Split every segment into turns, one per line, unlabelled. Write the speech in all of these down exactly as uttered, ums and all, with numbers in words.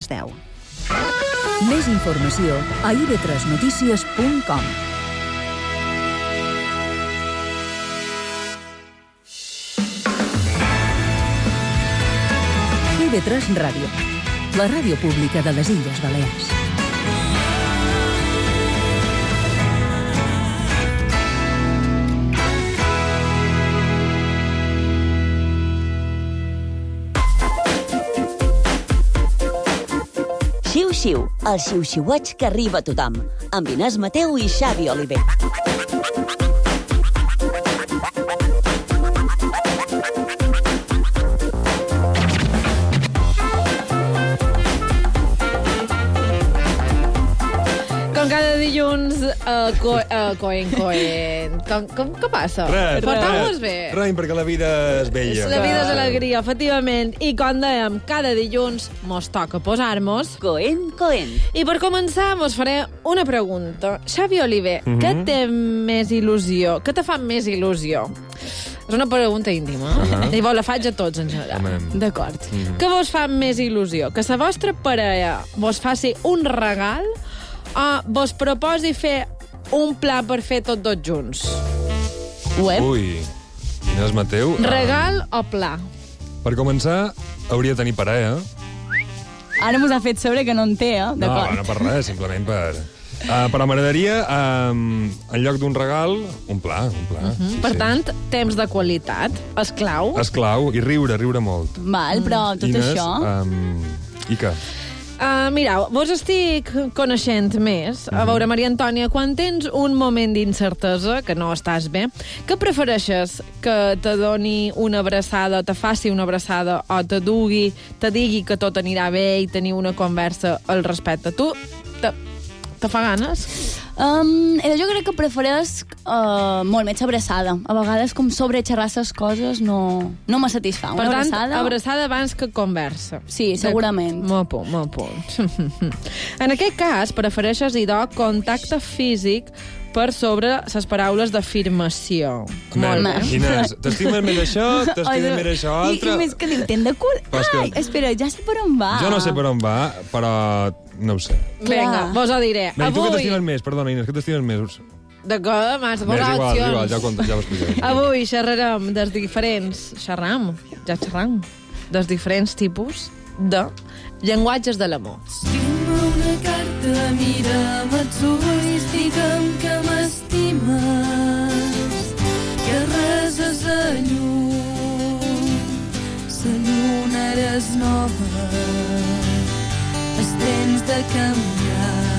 les deu. Més informació a i be tres notícies punt com. i be tres Ràdio, la ràdio pública de les Illes Balears.
Xiu-xiu, el xiu-xiueig que arriba a tothom, amb Inés Mateu i Xavi Oliver.
Com cada dilluns, uh, co uh, coent, coent. Com, com, què passa?
Res,
Porteu-vos bé?
Res, perquè la vida és bella.
La vida és alegria, efectivament. I com dèiem, cada dilluns mos toca posar-mos...
Coent, coent.
I per començar, mos faré una pregunta. Xavi Oliver, mm -hmm. què té més il·lusió? Què te fa més il·lusió? És una pregunta íntima. Uh -huh. Llavors la faig a tots, en general. D'acord. Mm -hmm. Què vos fa més il·lusió? Que la vostra parella vos faci un regal o vos proposi fer un pla per fer tots dos junts?
Uep. Ui, Inés Mateu...
Regal o pla?
Per començar, hauria de tenir parella.
Ara mos ha fet saber que no en té, eh?
No, no per res, simplement per... Uh, però m'agradaria, um, en lloc d'un regal, un pla. Un pla.
Uh -huh.
Sí,
per
sí.
tant, temps de qualitat. És clau.
És clau, i riure, riure molt.
Val, però tot
Inés,
això...
Um, I què?
Uh, mireu, vos estic coneixent més. Uh -huh. A veure, Maria Antònia, quan tens un moment d'incertesa, que no estàs bé, què prefereixes? Que te doni una abraçada, te faci una abraçada, o te dugui, te digui que tot anirà bé i tenir una conversa al respecte? Tu te, te fa ganes?
Um, jo crec que prefereix uh, molt més abraçada. A vegades, com sobre xerrar les coses, no, no me satisfà.
Per
una
tant,
abraçada...
abraçada abans que conversa.
Sí, segurament.
Molt punt, molt punt. En aquest cas, prefereixes, idò, contacte físic per sobre les paraules d'afirmació. Molt bé.
Inés, t'estimes més això, t'estimes més això altre...
I, I més que diu, ten de cul... Ai, que... espera, ja sé per on va.
Jo no sé per on va, però no ho sé.
Vinga, vos ho diré.
Avui... Tu
Avui...
que t'estimes més? Perdona, Inés, que t'estimes més?
D'acord, m'has de posar
igual,
opcions.
igual, ja ho, ja ho explicaré.
Avui xerrarem dels diferents... Xerram, ja xerram. Dels diferents tipus de llenguatges de l'amor.
Escriu-me una carta, mira'm els ulls, digue'm que m'estimes, que reses a llum, la lluna eres nova, és temps de canviar.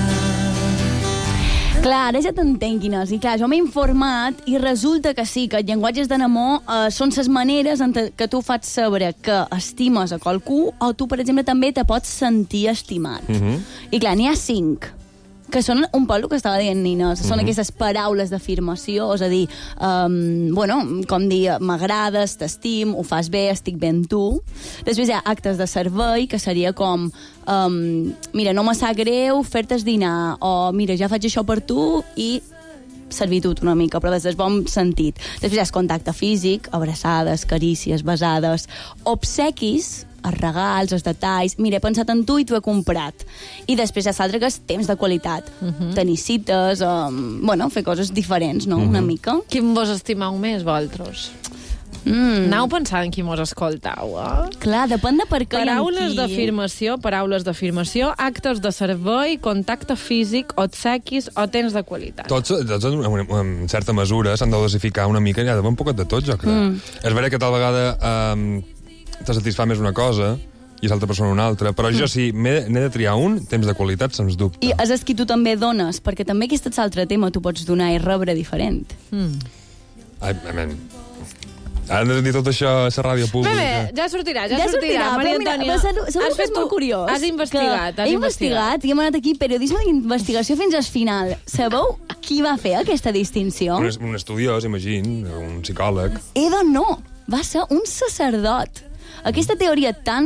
Clar, ara ja t'entenc, Inés. I clar, jo m'he informat i resulta que sí, que els llenguatges d'enamor eh, són les maneres en que tu fas saber que estimes a qualcú o tu, per exemple, també te pots sentir estimat. Uh -huh. I clar, n'hi ha cinc que són un poc el que estava dient Nina, són uh -huh. aquestes paraules d'afirmació, és a dir, um, bueno, com dir, m'agrades, t'estim, ho fas bé, estic bé amb tu. Després hi ha actes de servei, que seria com, um, mira, no me sap greu fer-te dinar, o mira, ja faig això per tu, i servitud una mica, però des del bon sentit. Després hi ha contacte físic, abraçades, carícies, besades, obsequis, els regals, els detalls, mira, he pensat en tu i t'ho he comprat. I després hi ha l'altre que és temps de qualitat. Uh-huh. Tenir cites, um, bueno, fer coses diferents, no?, uh-huh. una mica.
Quin vos estimeu més, vosaltres? Mm. Anau pensant en qui mos escoltau, eh?
Clar, depèn de per què
Paraules d'afirmació, paraules d'afirmació, actes de servei, contacte físic, obsequis o temps de qualitat.
Tots, tots en, en certa mesura, s'han de dosificar una mica, hi ha d'haver un poquet de tot, jo crec. Mm. És vera que tal vegada um, te satisfà més una cosa i l'altra persona una altra, però jo si n'he de triar un, temps de qualitat, sens dubte.
I és que tu també dones, perquè també aquest és l'altre tema, tu pots donar i rebre diferent. Mm.
Ai, amen. Ara hem de dir tot això a la ràdio pública.
Bé, bé, ja sortirà, ja,
ja
sortirà.
sortirà
Maria
mira,
Antònia,
has fet molt curiós.
Has investigat, has
he
investigat.
investigat i hem anat aquí, periodisme d'investigació fins al final. Sabeu qui va fer aquesta distinció?
Un, un estudiós, imagín, un psicòleg.
Edo no, va ser un sacerdot. Aquesta teoria tan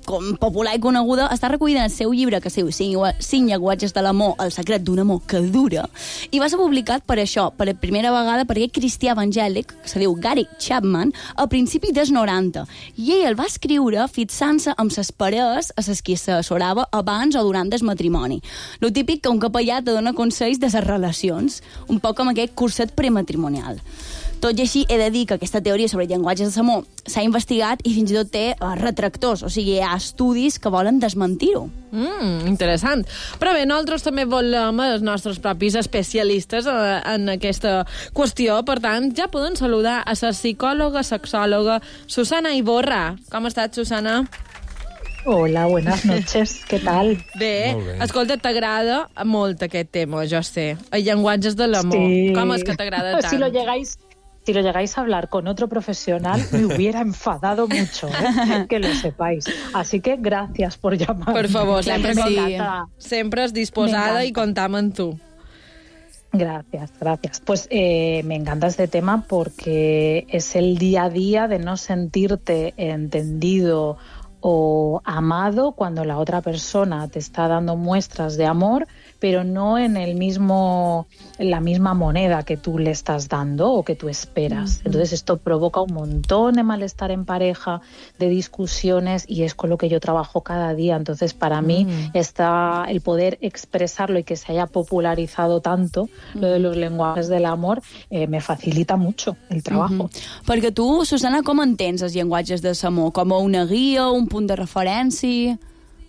com popular i coneguda, està recollida en el seu llibre que es diu Cinc llenguatges de l'amor, el secret d'un amor que dura, i va ser publicat per això, per primera vegada per aquest cristià evangèlic, que se diu Gary Chapman, a principi dels noranta. I ell el va escriure fixant-se amb les parelles a les que s'assessorava abans o durant el matrimoni. Lo típic que un capellà te dona consells de les relacions, un poc amb aquest curset prematrimonial. Tot i així, he de dir que aquesta teoria sobre llenguatges de l'amor s'ha investigat i fins i tot té uh, retractors, o sigui, hi ha estudis que volen desmentir-ho.
Mm, interessant. Però bé, nosaltres també volem els nostres propis especialistes uh, en aquesta qüestió, per tant, ja poden saludar a la psicòloga, sexòloga Susana Iborra. Com estàs, Susana?
Hola, buenas noches, ¿qué tal?
Bé, bé. Escolta, t'agrada molt aquest tema, jo sé. Els llenguatges de l'amor.
Sí.
Com és que t'agrada tant?
Si lo llegáis... Si lo llegáis a hablar con otro profesional, me hubiera enfadado mucho, ¿eh? Que lo sepáis. Así que gracias por llamar.
Per favor, sempre, sí. Sempre és disposada i comptam amb tu.
Gracias, gracias. Pues eh, me encanta este tema porque es el día a día de no sentirte entendido o amado cuando la otra persona te está dando muestras de amor, pero no en el mismo, en la misma moneda que tú le estás dando o que tú esperas. Uh-huh. Entonces esto provoca un montón de malestar en pareja, de discusiones, y es con lo que yo trabajo cada día. Entonces para uh-huh. mí está el poder expresarlo y que se haya popularizado tanto uh-huh. lo de los lenguajes del amor, eh, me facilita mucho el trabajo.
Uh-huh. Perquè tu, Susana, com entens els llenguatges de l'amor? Com una guia, un punt de referència?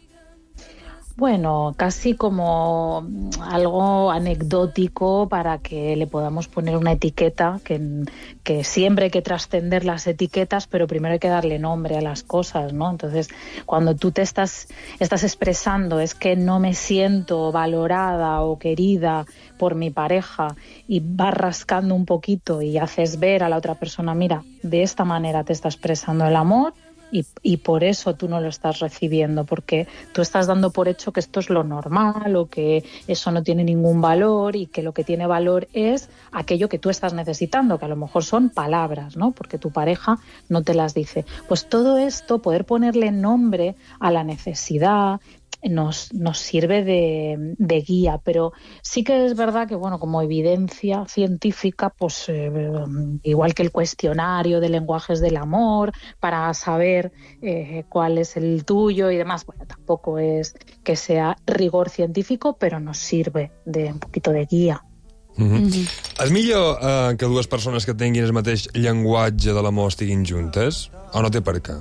Bueno, casi como algo anecdótico para que le podamos poner una etiqueta, que, que siempre hay que trascender las etiquetas, pero primero hay que darle nombre a las cosas, ¿no? Entonces, cuando tú te estás, estás expresando, es que no me siento valorada o querida por mi pareja, y vas rascando un poquito y haces ver a la otra persona, mira, de esta manera te está expresando el amor, Y, y por eso tú no lo estás recibiendo, porque tú estás dando por hecho que esto es lo normal o que eso no tiene ningún valor, y que lo que tiene valor es aquello que tú estás necesitando, que a lo mejor son palabras, ¿no? Porque tu pareja no te las dice. Pues todo esto, poder ponerle nombre a la necesidad, nos, nos sirve de, de guía, pero sí que es verdad que, bueno, como evidencia científica, pues eh, igual que el cuestionario de lenguajes del amor, para saber eh, cuál es el tuyo y demás, bueno, tampoco es que sea rigor científico, pero nos sirve de un poquito de guía.
Mm-hmm. Mm-hmm. És millor eh, que dues persones que tinguin el mateix llenguatge de l'amor estiguin juntes? O no té per què?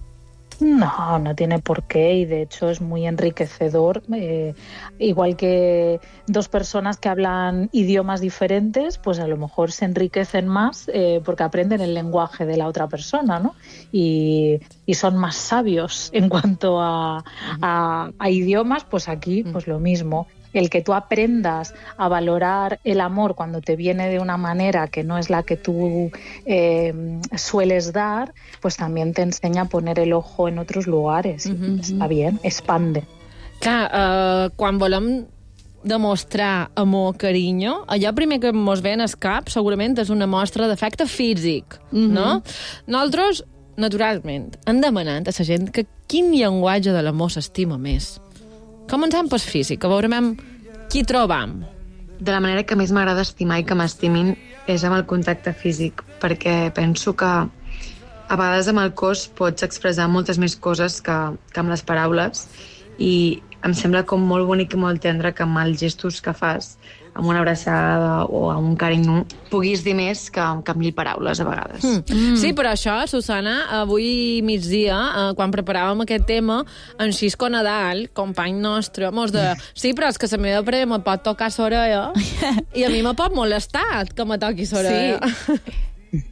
No, no tiene por qué, y de hecho es muy enriquecedor, eh, igual que dos personas que hablan idiomas diferentes, pues a lo mejor se enriquecen más eh, porque aprenden el lenguaje de la otra persona, ¿no? Y, y son más sabios en cuanto a, a, a idiomas, pues aquí pues lo mismo. El que tú aprendas a valorar el amor cuando te viene de una manera que no es la que tú eh, sueles dar, pues también te enseña a poner el ojo en otros lugares. Uh-huh. Està bien, expande.
Clar, uh, quan volem demostrar amor, carinyo, allò primer que mos ve en el cap segurament és una mostra d'afecte físic, uh-huh. no? Nosaltres, naturalment, hem demanat a la gent que quin llenguatge de l'amor s'estima més. Comencem pel físic, que veurem qui trobam.
De la manera que més m'agrada estimar i que m'estimin és amb el contacte físic, perquè penso que a vegades amb el cos pots expressar moltes més coses que, que amb les paraules, i em sembla com molt bonic i molt tendre que amb els gestos que fas, amb una abraçada o amb un carinyo, puguis dir més que, que amb mil paraules a vegades.
Mm. Mm. Sí, però això, Susana, avui migdia, eh, quan preparàvem aquest tema, en Xisco Nadal, company nostre, mos de... Sí, però és que la meva parella me pot tocar l'orella i a mi me pot molestar que me toqui l'orella. Sí.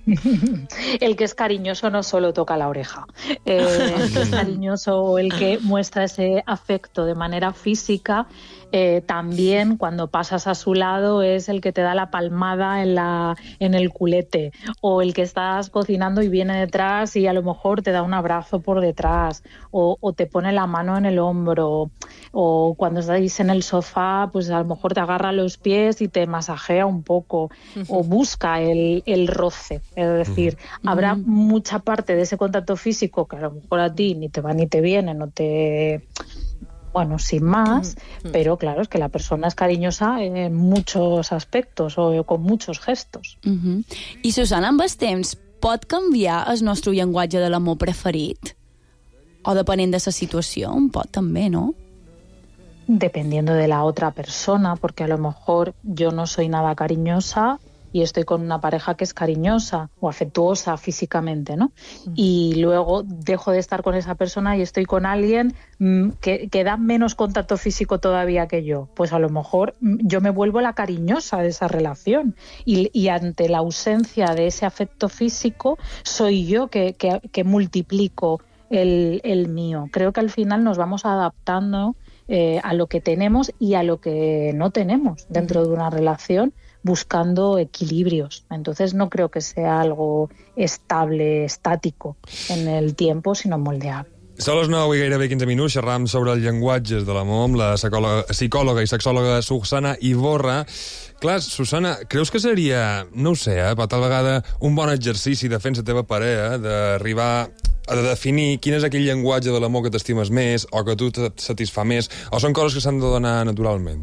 El que es cariñoso no solo toca la oreja, eh, el que es cariñoso o el que muestra ese afecto de manera física, eh, también cuando pasas a su lado es el que te da la palmada en, la, en el culete, o el que estás cocinando y viene detrás y a lo mejor te da un abrazo por detrás, o, o te pone la mano en el hombro. o cuando estáis en el sofá, pues a lo mejor te agarra los pies y te masajea un poco, uh-huh. o busca el, el roce. Es decir, uh-huh. habrá uh-huh. mucha parte de ese contacto físico que a lo mejor a ti ni te va ni te viene, no te... Bueno, sin más, uh-huh. pero claro, es que la persona es cariñosa en muchos aspectos o con muchos gestos.
Uh-huh. I Susana, amb el temps, pot canviar el nostre llenguatge de l'amor preferit? O depenent de la situació, un pot també, ¿no?
Dependiendo de la otra persona, porque a lo mejor yo no soy nada cariñosa y estoy con una pareja que es cariñosa o afectuosa físicamente, ¿no? Mm. Y luego dejo de estar con esa persona y estoy con alguien mmm, que, que da menos contacto físico todavía que yo. Pues a lo mejor mmm, yo me vuelvo la cariñosa de esa relación y, y ante la ausencia de ese afecto físico soy yo que, que, que multiplico el, el mío. Creo que al final nos vamos adaptando eh, a lo que tenemos y a lo que no tenemos dentro de una relación, buscando equilibrios. Entonces no creo que sea algo estable, estático en el tiempo, sinó moldeable.
Són les nou i gairebé quinze minuts, xerram sobre els llenguatges de l'amor amb la psicòloga, psicòloga i sexòloga Susana Ivorra. Clar, Susana, creus que seria, no ho sé, eh, per tal vegada un bon exercici de fer la teva parella, d'arribar a definir quin és aquell llenguatge de l'amor que t'estimes més o que tu et satisfà més, o són coses que s'han de donar naturalment?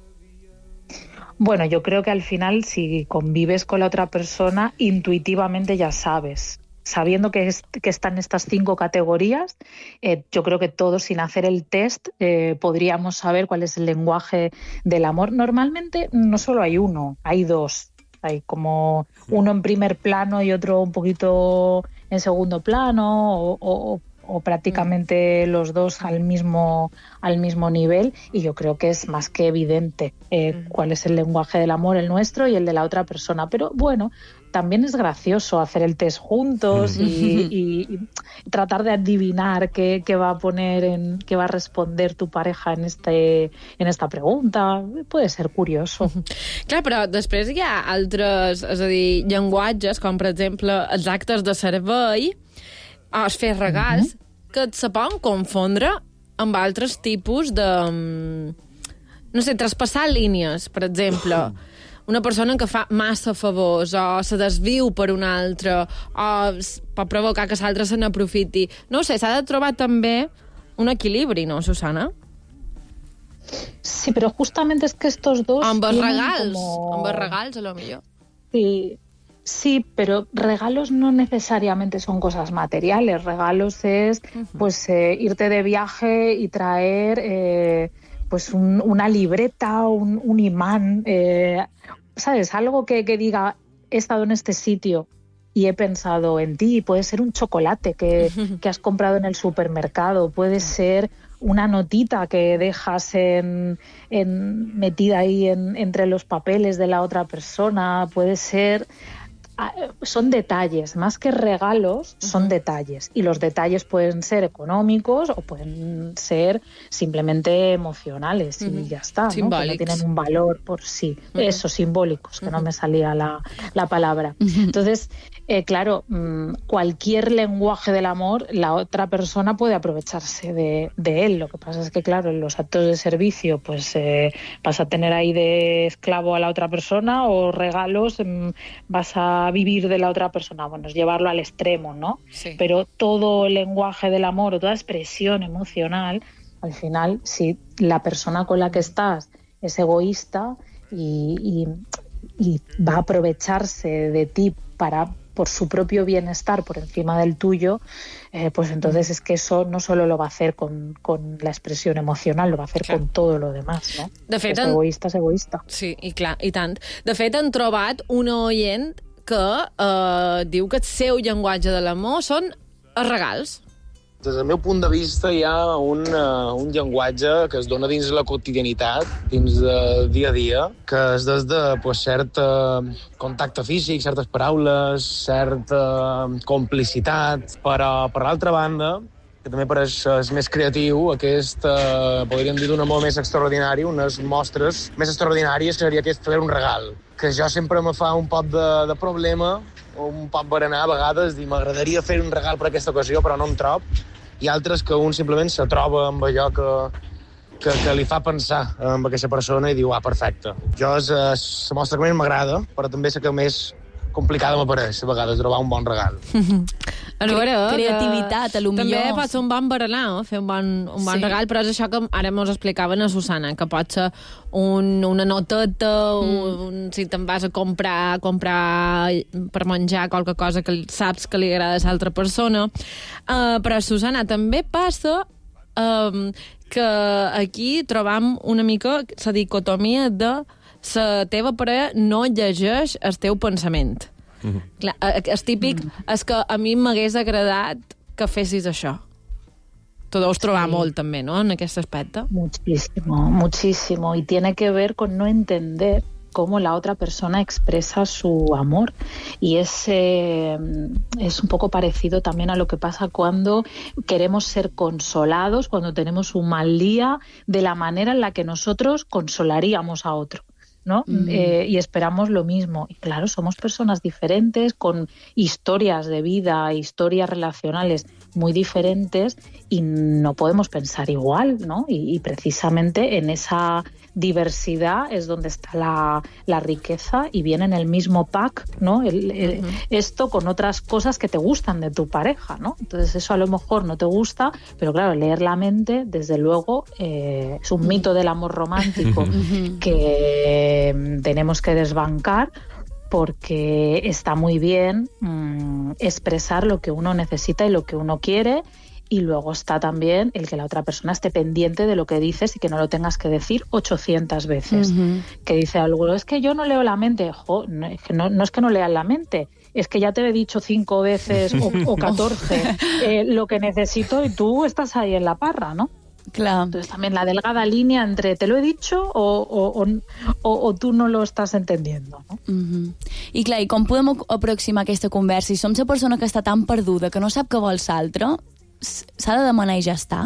Bueno, yo creo que al final, si convives con la otra persona, intuitivamente ya sabes. Sabiendo que, es, que están estas cinco categorías, eh, yo creo que todos, sin hacer el test, eh, podríamos saber cuál es el lenguaje del amor. Normalmente no solo hay uno, hay dos. Hay como uno en primer plano y otro un poquito en segundo plano, o, o, o prácticamente los dos al mismo, al mismo nivel, y yo creo que es más que evidente eh, cuál es el lenguaje del amor, el nuestro y el de la otra persona. Pero bueno, también es gracioso hacer el test juntos y, y, y tratar de adivinar qué, qué va a poner, en, qué va a responder tu pareja en, este, en esta pregunta. Puede ser curioso.
Clar, però després hi ha altres, és a dir, llenguatges, com per exemple els actes de servei, o es fer regals, mm-hmm. que se poden confondre amb altres tipus de... no sé, traspassar línies, per exemple... una persona que fa massa favors o se desviu per un altre o pot provocar que l'altre se n'aprofiti. No ho sé, s'ha de trobar també un equilibri, ¿no, Susana?
Sí, pero justamente es que estos dos...
Amb els regals, como... amb els regals, a lo millor.
Sí, sí, pero regalos no necesariamente son cosas materiales. Regalos es uh-huh. pues eh, irte de viaje y traer... Eh, pues un, una libreta, un, un imán, eh, ¿sabes? Algo que, que diga, he estado en este sitio y he pensado en ti. Puede ser un chocolate que, que has comprado en el supermercado, puede ser una notita que dejas en, en, metida ahí en, entre los papeles de la otra persona, puede ser... Son detalles, más que regalos, son uh-huh. detalles. Y los detalles pueden ser económicos o pueden ser simplemente emocionales uh-huh. y ya está, ¿no? Que no tienen un valor por sí. Uh-huh. Eso, simbólicos, que uh-huh. no me salía la, la palabra. Uh-huh. Entonces, eh, claro, mmm, cualquier lenguaje del amor, la otra persona puede aprovecharse de, de él. Lo que pasa es que, claro, en los actos de servicio, pues eh, vas a tener ahí de esclavo a la otra persona, o regalos, mmm, vas a vivir de la otra persona. Bueno, es llevarlo al extremo, ¿no? Sí. Pero todo el lenguaje del amor o toda expresión emocional, al final, si la persona con la que estás es egoísta y, y, y va a aprovecharse de ti para por su propio bienestar por encima del tuyo, eh, pues entonces es que eso no solo lo va a hacer con, con la expressió emocional, lo va a hacer clar. Con todo lo demás, no? De fet, és egoista, és egoista.
Sí, i clar, i tant. De fet, han trobat una oient que eh, diu que el seu llenguatge de l'amor són els regals.
Des del meu punt de vista hi ha un, uh, un llenguatge que es dona dins la quotidianitat, dins del dia a dia, que és des de pues, cert uh, contacte físic, certes paraules, certa uh, complicitat, però per l'altra banda, que també per això és més creatiu, aquest, uh, podríem dir, d'un amor més extraordinari, unes mostres més extraordinàries seria aquest fer un regal, que jo sempre me fa un poc de, de problema, un poc berenar a vegades, dir m'agradaria fer un regal per aquesta ocasió però no em trob, i altres que un simplement se troba amb allò que, que, que li fa pensar amb aquesta persona i diu, ah, perfecte. Jo és, és la mostra que més m'agrada, però també és que més complicada m'apareix, a vegades, trobar un bon regal.
A veure,
creativitat, a lo millor.
També pot ser un bon berenar, fer un bon, un bon sí. regal, però és això que ara mos explicaven a Susana, que pot ser un, una noteta, mm. un, si te'n vas a comprar, comprar per menjar qualque cosa que saps que li agrada a l'altra persona. Uh, però, Susana, també passa um, que aquí trobam una mica la dicotomia de la teva parella no llegeix el teu pensament. Mm-hmm. Clar, és típic, mm. és que a mi m'hagués agradat que fessis això. Te deus trobar sí. molt també, ¿no?, en aquest aspecte.
Muchísimo, muchísimo. Y tiene que ver con no entender cómo la otra persona expresa su amor. Y es, eh, es un poco parecido también a lo que pasa cuando queremos ser consolados, cuando tenemos un mal día, de la manera en la que nosotros consolaríamos a otro, ¿no? Mm. Eh, y esperamos lo mismo. Y claro, somos personas diferentes, con historias de vida, historias relacionales muy diferentes, y no podemos pensar igual, ¿no? Y, y precisamente en esa diversidad es donde está la, la riqueza, y viene en el mismo pack, ¿no? El, el, uh-huh. Esto con otras cosas que te gustan de tu pareja, ¿no? Entonces eso a lo mejor no te gusta, pero claro, leer la mente, desde luego, eh, es un mito del amor romántico uh-huh. que eh, tenemos que desbancar, porque está muy bien mmm, expresar lo que uno necesita y lo que uno quiere, y luego está también el que la otra persona esté pendiente de lo que dices y que no lo tengas que decir ochocientas veces. Uh-huh. Que dice algo, es que yo no leo la mente. Jo, no, es que no, no es que no leas la mente, es que ya te he dicho cinco veces o, o catorce eh, lo que necesito, y tú estás ahí en la parra, ¿no?
Clar.
Entonces también la delgada línea entre te lo he dicho o, o, o, o tú no lo estás entendiendo, no?
Uh-huh. I clar, i com podem aproximar aquesta conversa? Si som la persona que està tan perduda, que no sap què vol l'altre, s'ha de demanar i ja està?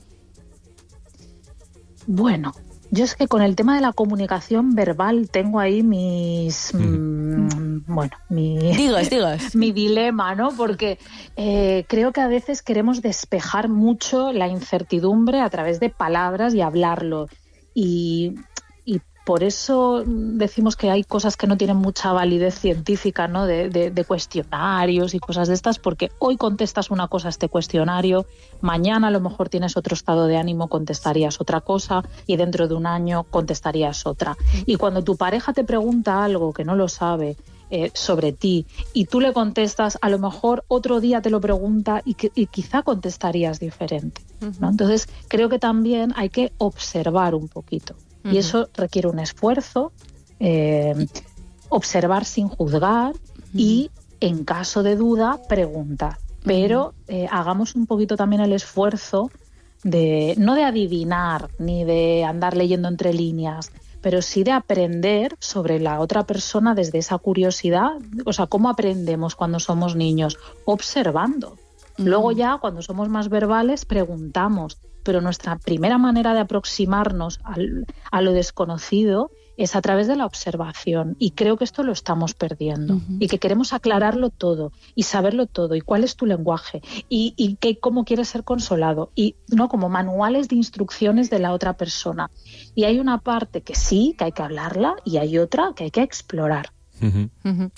Bueno, yo es que con el tema de la comunicación verbal tengo ahí mis... Mm. Mmm, bueno, mi...
Digas, digas.
mi dilema, ¿no? Porque eh, creo que a veces queremos despejar mucho la incertidumbre a través de palabras y hablarlo. Y... y por eso decimos que hay cosas que no tienen mucha validez científica, ¿no? De, de, de cuestionarios y cosas de estas, porque hoy contestas una cosa a este cuestionario, mañana a lo mejor tienes otro estado de ánimo, contestarías otra cosa, y dentro de un año contestarías otra. Y cuando tu pareja te pregunta algo que no lo sabe eh, sobre ti, y tú le contestas, a lo mejor otro día te lo pregunta y, que, y quizá contestarías diferente, ¿no? Entonces creo que también hay que observar un poquito. Y eso requiere un esfuerzo, eh, observar sin juzgar y, en caso de duda, preguntar. Pero eh, hagamos un poquito también el esfuerzo de, no de adivinar ni de andar leyendo entre líneas, pero sí de aprender sobre la otra persona desde esa curiosidad. O sea, ¿cómo aprendemos cuando somos niños? Observando. Luego ya, cuando somos más verbales, preguntamos. Pero nuestra primera manera de aproximarnos al, a lo desconocido es a través de la observación, y creo que esto lo estamos perdiendo, uh-huh. y que queremos aclararlo todo y saberlo todo, y cuál es tu lenguaje y, y que, cómo quieres ser consolado, y no como manuales de instrucciones de la otra persona. Y hay una parte que sí, que hay que hablarla, y hay otra que hay que explorar.
Uh-huh. Uh-huh.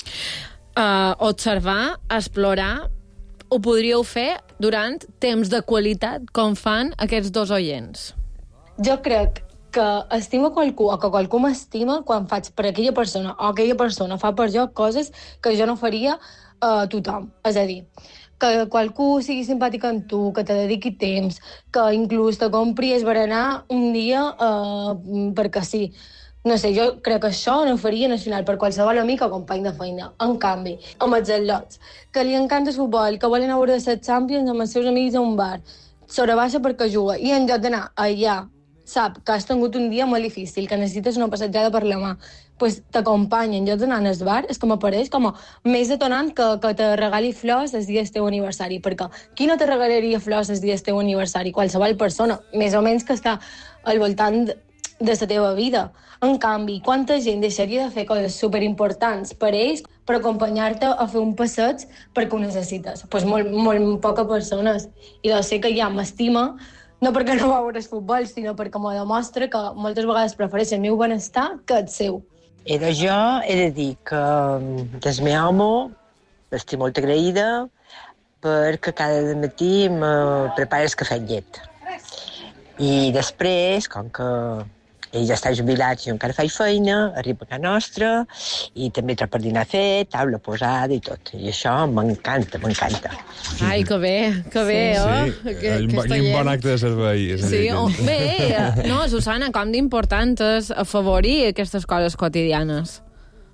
Uh, observar, explorar, ho podríeu fer durant temps de qualitat, com fan aquests dos oients?
Jo crec que estimo qualcú, o que qualcú m'estima quan faig per aquella persona, o aquella persona fa per jo coses que jo no faria a tothom. És a dir, que qualcú sigui simpàtic amb tu, que te dediqui temps, que inclús te compri el berenar un dia uh, perquè sí. No sé, jo crec que això no faria nacional per qualsevol amic o company de feina. En canvi, amb els al·lots, que li encanta el futbol, que volen veure les Champions amb els seus amics a un bar, s'hora baixa perquè juga, i en lloc d'anar allà, sap que has tingut un dia molt difícil, que necessites una passejada per la mà, pues t'acompanya en lloc d'anar al bar, és que m'apareix com a més detonant que, que te regali flors el dia del teu aniversari, perquè qui no te regalaria flors el dia del teu aniversari? Qualsevol persona, més o menys que està al voltant de la teva vida. En canvi, quanta gent deixaria de fer coses superimportants per ells per acompanyar-te a fer un passeig perquè ho necessites? Pues molt, molt poques persones. I de ser que ja m'estima, no perquè no veure el futbol, sinó perquè me demostra que moltes vegades prefereixo el meu benestar que el seu.
Era jo, he de dir que del meu home estic molt agraïda perquè cada matí me prepara el cafè amb llet. I després, com que ell ja està jubilat i jo encara faig feina, arriba a casa nostra i també trobo per dinar fet, taula posada i tot. I això m'encanta, m'encanta.
Ai, que bé, que bé,
Sí,
oh?
sí.
Que,
Quin
que
bon bon acte de servei. és a
Sí,
dir,
oh,
que-
bé, no, Susana, com d'important és afavorir aquestes coses quotidianes.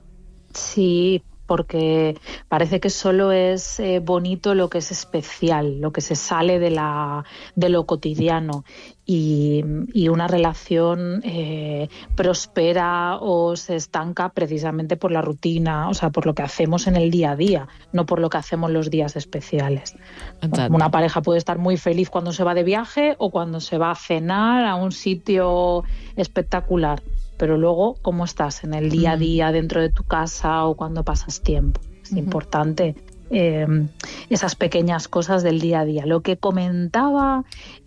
Sí, porque parece que solo es eh, bonito lo que es especial, lo que se sale de, la, de lo cotidiano. Y, y una relación eh, prospera o se estanca precisamente por la rutina, o sea, por lo que hacemos en el día a día, no por lo que hacemos los días especiales.
Exacto.
Una pareja puede estar muy feliz cuando se va de viaje o cuando se va a cenar a un sitio espectacular. Pero luego, ¿cómo estás en el día a día dentro de tu casa o cuando pasas tiempo? Es uh-huh. importante eh, esas pequeñas cosas del día a día. Lo que comentaba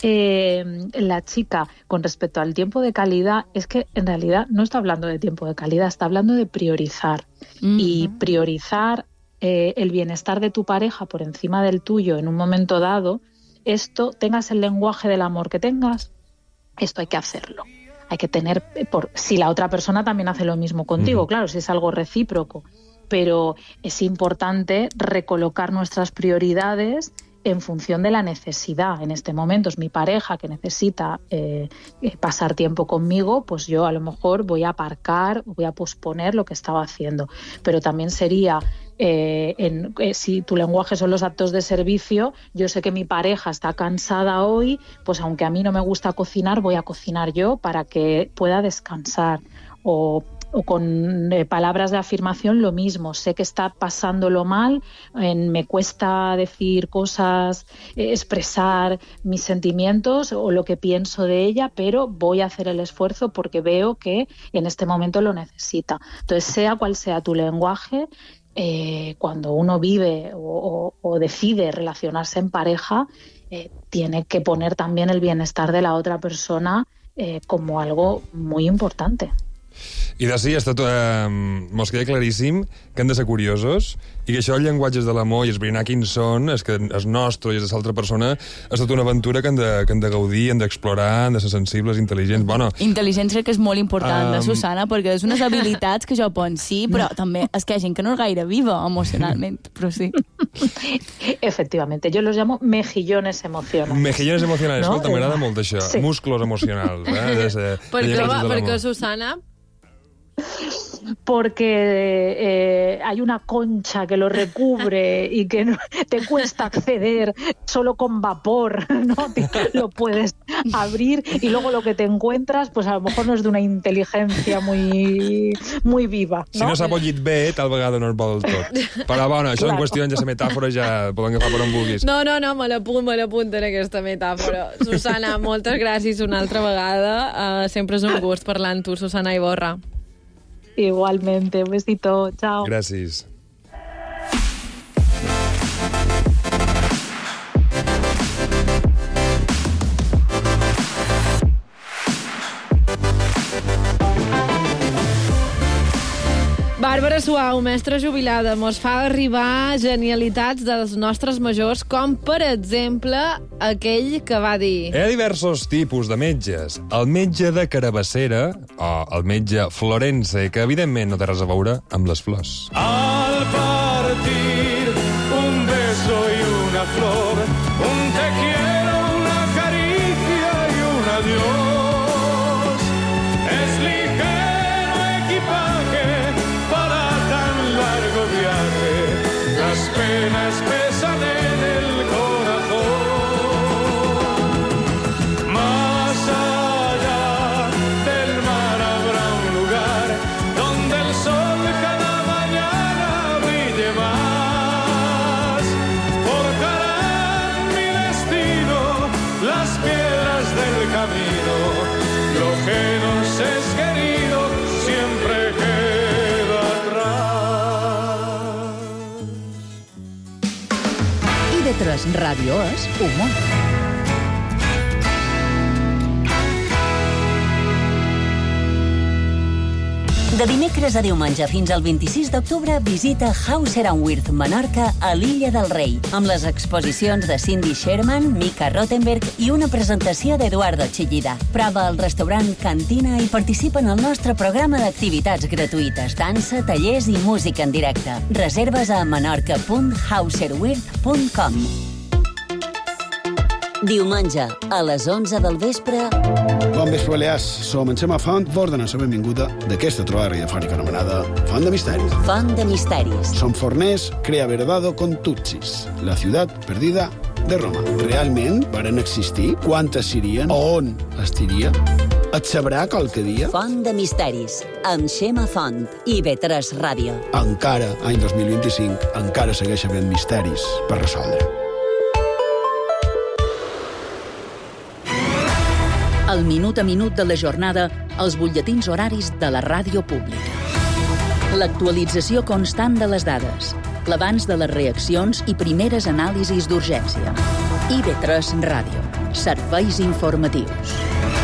eh, la chica con respecto al tiempo de calidad es que en realidad no está hablando de tiempo de calidad, está hablando de priorizar. Uh-huh. Y priorizar eh, el bienestar de tu pareja por encima del tuyo en un momento dado, esto, tengas el lenguaje del amor que tengas, esto hay que hacerlo. Hay que tener, por, si la otra persona también hace lo mismo contigo, uh-huh. claro, si es algo recíproco, pero es importante recolocar nuestras prioridades en función de la necesidad. En este momento es mi pareja que necesita eh, pasar tiempo conmigo, pues yo a lo mejor voy a aparcar, voy a posponer lo que estaba haciendo, pero también sería... Eh, en, eh, si tu lenguaje son los actos de servicio, yo sé que mi pareja está cansada hoy, pues aunque a mí no me gusta cocinar, voy a cocinar yo para que pueda descansar. O, o con eh, palabras de afirmación lo mismo, sé que está pasándolo mal, en, me cuesta decir cosas, eh, expresar mis sentimientos o lo que pienso de ella, pero voy a hacer el esfuerzo porque veo que en este momento lo necesita. Entonces, sea cual sea tu lenguaje, Eh, cuando uno vive o, o, o decide relacionarse en pareja, eh, tiene que poner también el bienestar de la otra persona eh, como algo muy importante.
I de sí, està tot, eh, mos queda claríssim que hem de ser curiosos i que això, els llenguatges de l'amor i esbrinar quins són, és que és nostre i és de l'altra persona, és tota una aventura que hem de, que hem de gaudir, hem d'explorar, hem de ser sensibles, intel·ligents. Bueno,
intel·ligència crec que és molt important,
Um,
de Susana, perquè és unes habilitats que jo penso, sí, però també és que hi ha gent que no és gaire viva emocionalment, però sí.
Efectivamente, yo los llamo mejillones emocionales.
mejillones emocionals,
No?
escolta, m'agrada molt això.
Sí.
Músculos emocionals, eh? De ser,
Per
de
què,
llenguatges de
per
l'amor.
què, Susana?
Porque eh, hay una concha que lo recubre y que no, te cuesta acceder solo con vapor, ¿no? Lo puedes abrir y luego lo que te encuentras, pues a lo mejor no es de una inteligencia muy, muy viva,
Si
¿no?
no s'ha bollit bé, tal vegada no es vol del tot. Però, bueno, això
Claro.
en qüestions de ser metàfores ja podem agafar per on vulguis.
No, no, no, me l'apunt, me l'apunt en aquesta metàfora. Susana, moltes gràcies una altra vegada. Uh, sempre és un gust parlar amb tu, Susana Iborra.
Igualmente, un besito, chao.
Gràcies.
Bàrbara Suau, mestra jubilada, mos fa arribar genialitats dels nostres majors, com, per exemple, aquell que va dir...
Hi ha diversos tipus de metges. El metge de carabassera, o el metge florense, que evidentment no té res a veure amb les flors.
Al partir un beso y una flor, un te quiero, una caricia y un adiós. Es ligero equipaje para tan largo viaje, las penas pesan en el corazón. Más allá del mar habrá un lugar donde el sol cada mañana brille más. Forjarán mi destino las piedras del camino. Lo que nos es querido siempre queda atrás.
I de tres Ràdio és humor.
De dimecres a diumenge fins al vint-i-sis d'octubre visita Hauser and Wirth Menorca a l'Illa del Rei, amb les exposicions de Cindy Sherman, Mika Rottenberg i una presentació d'Eduardo Chillida. Prova al restaurant Cantina i participa en el nostre programa d'activitats gratuïtes, dansa, tallers i música en directe. Reserves a menorca punt hauserwirth punt com. Diumenge, a les onze del vespre...
Bon vespre, Balears. Som en Xema Font, vos donem la benvinguda d'aquesta trobada radiofònica anomenada Font de Misteris.
Font de Misteris.
Som forners, crea verdado con Tutsis, la ciutat perdida de Roma. Realment varen existir? Quantes serien? On estiria? Et sabrà qualque dia?
Font de Misteris, amb Xema Font i B tres Ràdio.
Encara, any dos mil vint-i-cinc, encara segueix havent misteris per resoldre.
El minut a minut de la jornada, els butlletins horaris de la ràdio pública. L'actualització constant de les dades, l'abans de les reaccions i primeres anàlisis d'urgència. I B tres Ràdio, serveis informatius.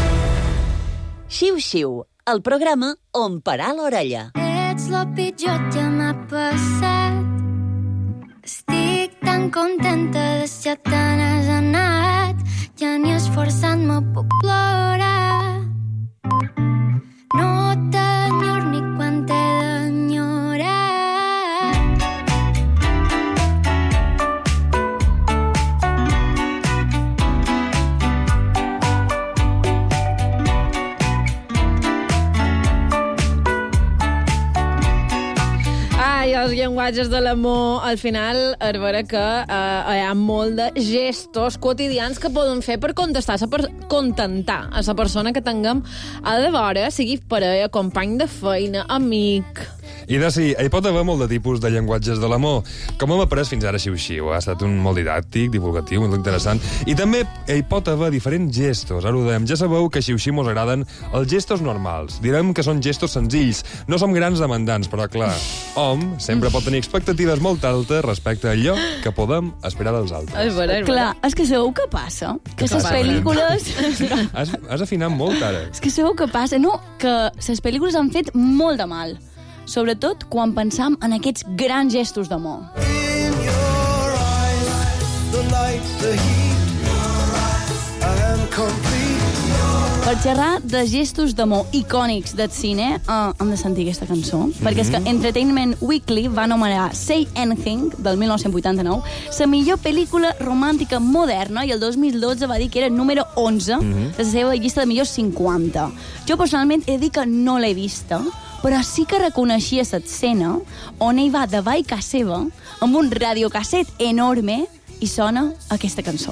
Xiu-xiu, el programa on parar l'orella.
Ets lo pitjor que m'ha passat. Estic tan contenta de ser tan has anat. Ja ni esforçant-me puc plorar. No t'enyor ni quan t'he d'enyorar.
Ai, els llenguatges de l'amor, al final, és vera que eh, hi ha molt de gestos quotidians que poden fer per contestar, per contentar a la persona que tinguem a de vora, sigui parella, company de feina, amic...
I de sí, hi pot haver molt de tipus de llenguatges de l'amor, com hem après fins ara xiu-xiu. Ha estat un molt didàctic, divulgatiu, molt interessant. I també hi pot haver diferents gestos. Ara ho dèiem, ja sabeu que a xiu-xiu mos agraden els gestos normals. Direm que són gestos senzills. No som grans demandants, però clar, hom sempre pot tenir expectatives molt altes respecte a allò que podem esperar dels altres.
És vera, és clar, és que sabeu què passa? Que les pel·lícules...
Has, has afinat molt, ara.
És que sabeu què passa? No, que les pel·lícules han fet molt de mal. Sobretot quan pensam en aquests grans gestos d'amor. Per xerrar de gestos d'amor icònics del cine, eh, hem de sentir aquesta cançó, mm-hmm. perquè és que Entertainment Weekly va anomenar Say Anything, del mil nou-cents vuitanta-nou, la millor pel·lícula romàntica moderna, i el dos mil dotze va dir que era número onze mm-hmm. de la seva llista de millors cinquanta. Jo personalment he dit que no l'he vista, però sí que reconeixia l'escena on ell va davall casa seva amb un radiocasset enorme i sona aquesta cançó.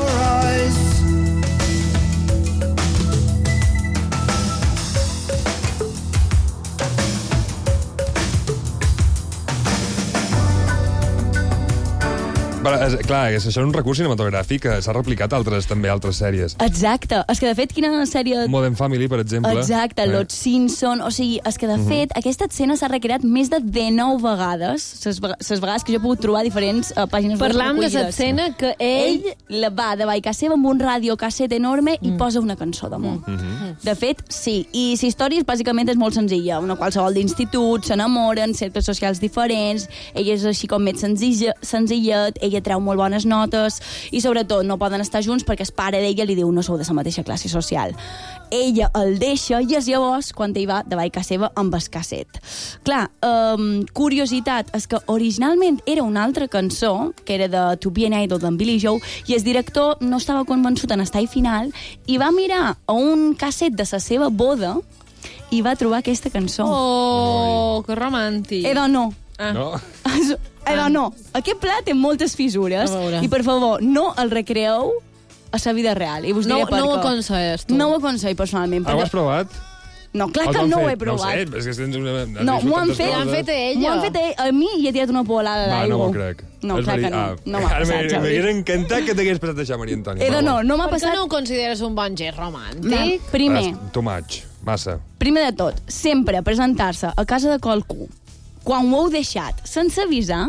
Però, és, clar, és, això és un recurs cinematogràfic que s'ha replicat a altres, també a altres sèries.
Exacte. És que, de fet, quina sèrie...
Modern Family, per exemple.
Exacte, eh. Los Simpson. O sigui, és que, de uh -huh. fet, aquesta escena s'ha recreat més de dinou vegades, les vegades que jo he pogut trobar diferents uh, pàgines web
Parlam de l'escena que ell...
Ell la va davall casa seva amb un radiocasset enorme i mm. posa una cançó d'amor. Uh -huh. De fet, sí. I la història, bàsicament, és molt senzilla. Una qualsevol d'institut, s'enamoren, cercles socials diferents, ella és així com més senzilla, senzillet, ella treu molt bones notes i, sobretot, no poden estar junts perquè el pare d'ella li diu no sou de la mateixa classe social. Ella el deixa i és llavors quan ell va davall casa seva amb el casset. Clar, um, curiositat, és que originalment era una altra cançó, que era de To Be an Idol d'en Billy Joe, i el director no estava convençut en estar final i va mirar a un casset de la seva boda i va trobar aquesta cançó.
Oh, que romàntic.
Era no.
Ah.
No.
Era no. Aquest plat té moltes fissures i, per favor, no el recreeu a la vida real. I vos diré
no,
per
no
què.
ho aconsegues, tu.
No ho aconseguis, personalment.
Ho has provat?
No, clar que no ho he provat.
No ho sé, és que tens una...
No, m'ho han fet,
han fet a ella.
M'ho han fet a, ell, a mi i he tirat una polada d'aigua.
Va, no m'ho crec.
No,
és
clar que no.
Ah,
No m'ha passat, Xavi.
M'hagués encantat que t'hagués passat això, Maria Antònia.
Eh, no, no m'ha passat...
Per què no ho consideres un bon gest romàntic?
Primer,
Too much, massa.
primer de tot, sempre presentar-se a casa de qualcú quan ho heu deixat sense avisar,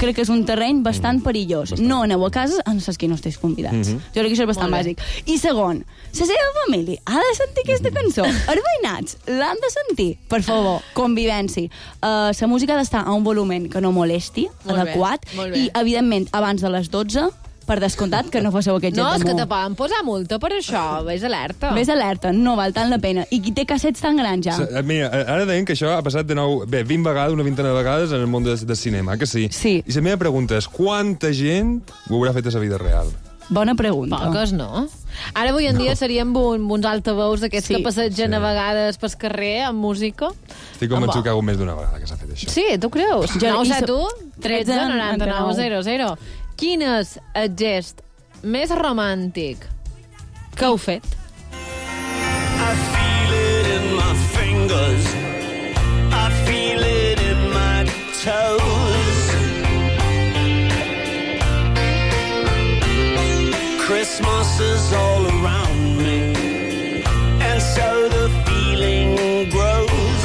crec que és un terreny bastant mm. perillós. Bastant. No aneu a casa en les que no esteu convidats. Mm -hmm. Jo crec que això és bastant bàsic. I segon, la seva família ha de sentir aquesta cançó. Els veïnats l'han de sentir. Per favor, convivència. Uh, la música ha d'estar a un volumen que no molesti,
molt
adequat,
bé, molt bé.
i, evidentment, abans de les dotze, per descomptat, que no faceu aquest
no,
jet
és
de
que
mo.
te poden posar multa per això. Ves alerta.
Ves alerta, no val tant la pena. I qui té cassets tan grans ja?
S- Mira, ara deien que això ha passat de nou, bé, vint vegades, una vintena de vegades en el món de, de cinema, que sí?
Sí.
I la meva pregunta és, quanta gent ho haurà fet a la vida real?
Bona pregunta.
Poques, no? Ara, avui en dia, seríem un, uns altaveus d'aquests
Sí.
que passegen
Sí.
a vegades pel carrer amb música.
Estic convençut que hi ha hagut més d'una vegada que s'ha fet això.
Sí, tu creus?
Jo-
nou
i
set
so-
u, tretze, noranta-nou, zero, zero. Quin és el gest més romàntic que heu fet?
I feel it in my fingers. I feel it in my toes. Christmas is all around me, and so the feeling grows.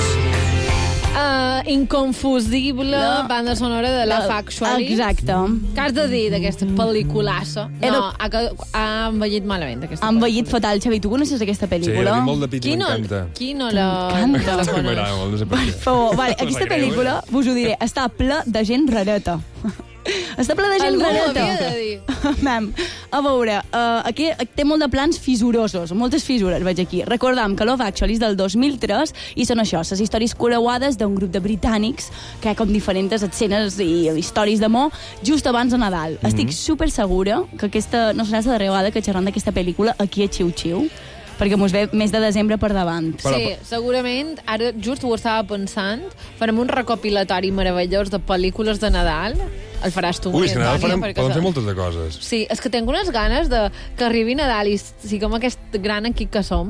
Uh, inconfusible
La-
banda sonora de Love Actually.
Exacte.
Què has de dir d'aquesta pel·liculassa? No,
Era-
ha, ca- ha envellit malament, aquesta
Ha envellit
pel·lícula.
fatal. Xavi, tu coneixes aquesta
Sí,
pel·lícula?
a mi molt de pit
Qui no,
m'encanta.
qui no la...
M'encanta.
la
Sí,
coneix?
m'agrada molt, no sé per
Per
què.
favor, vale, aquesta
M'agrada,
pel·lícula, us ho diré, està ple de gent rareta. Està ple de gent
Algú ho
rareta.
havia de dir.
Mem, a veure, uh, aquí té molt de plans fissurosos, moltes fissures, veig aquí. Recordam que Love Actually és del dos mil tres i són això, les històries creuades d'un grup de britànics que hi ha com diferents escenes i històries d'amor just abans de Nadal. Mm -hmm. Estic super segura que aquesta no serà la darrera vegada que xerram d'aquesta pel·lícula aquí a Xiu Xiu, perquè mos ve mes de desembre per davant.
Però-
Sí, segurament, ara just ho estava pensant, farem un recopilatori meravellós de pel·lícules de Nadal. El faràs tu,
Ui, és que a Nadal
Antònia,
farem,
perquè
poden
això-
fer moltes de coses.
Sí, és que tinc unes ganes de que arribi Nadal i siguem aquest gran equip que som.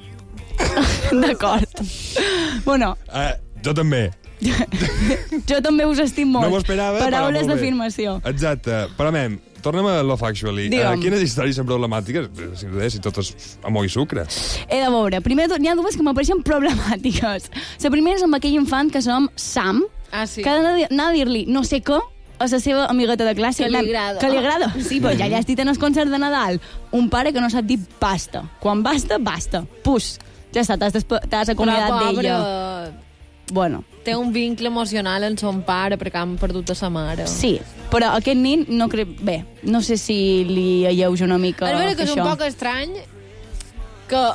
D'acord. Bueno,
Uh, jo també.
jo també us estim molt.
No m'ho esperava, però
Paraules
molt bé.
d'afirmació.
Exacte. Però, mem, tornem a Love Actually.
Digue'm.
Uh, quines històries són problemàtiques? Si, si tot és amor i sucre.
He de veure. Primer de tot, n'hi ha dues que m'apareixen problemàtiques. La primera és amb aquell infant que es nom Sam,
Ah, sí.
que ha d'anar a dir-li no sé què a la seva amigueta de classe.
Que li
Mem,
agrada.
Que li agrada. Sí, però ja li has dit en el concert de Nadal. Un pare que no sap dir basta. Quan basta, basta. Pus. Ja està, t'has despe- t'has acomiadat
Però, pobre,
d'ella. Bueno,
té un vincle emocional amb son pare perquè han perdut a sa mare.
sí, però aquest nin no crec... Bé, no sé si li alleuja una mica
A veure, que és un
això.
poc estrany que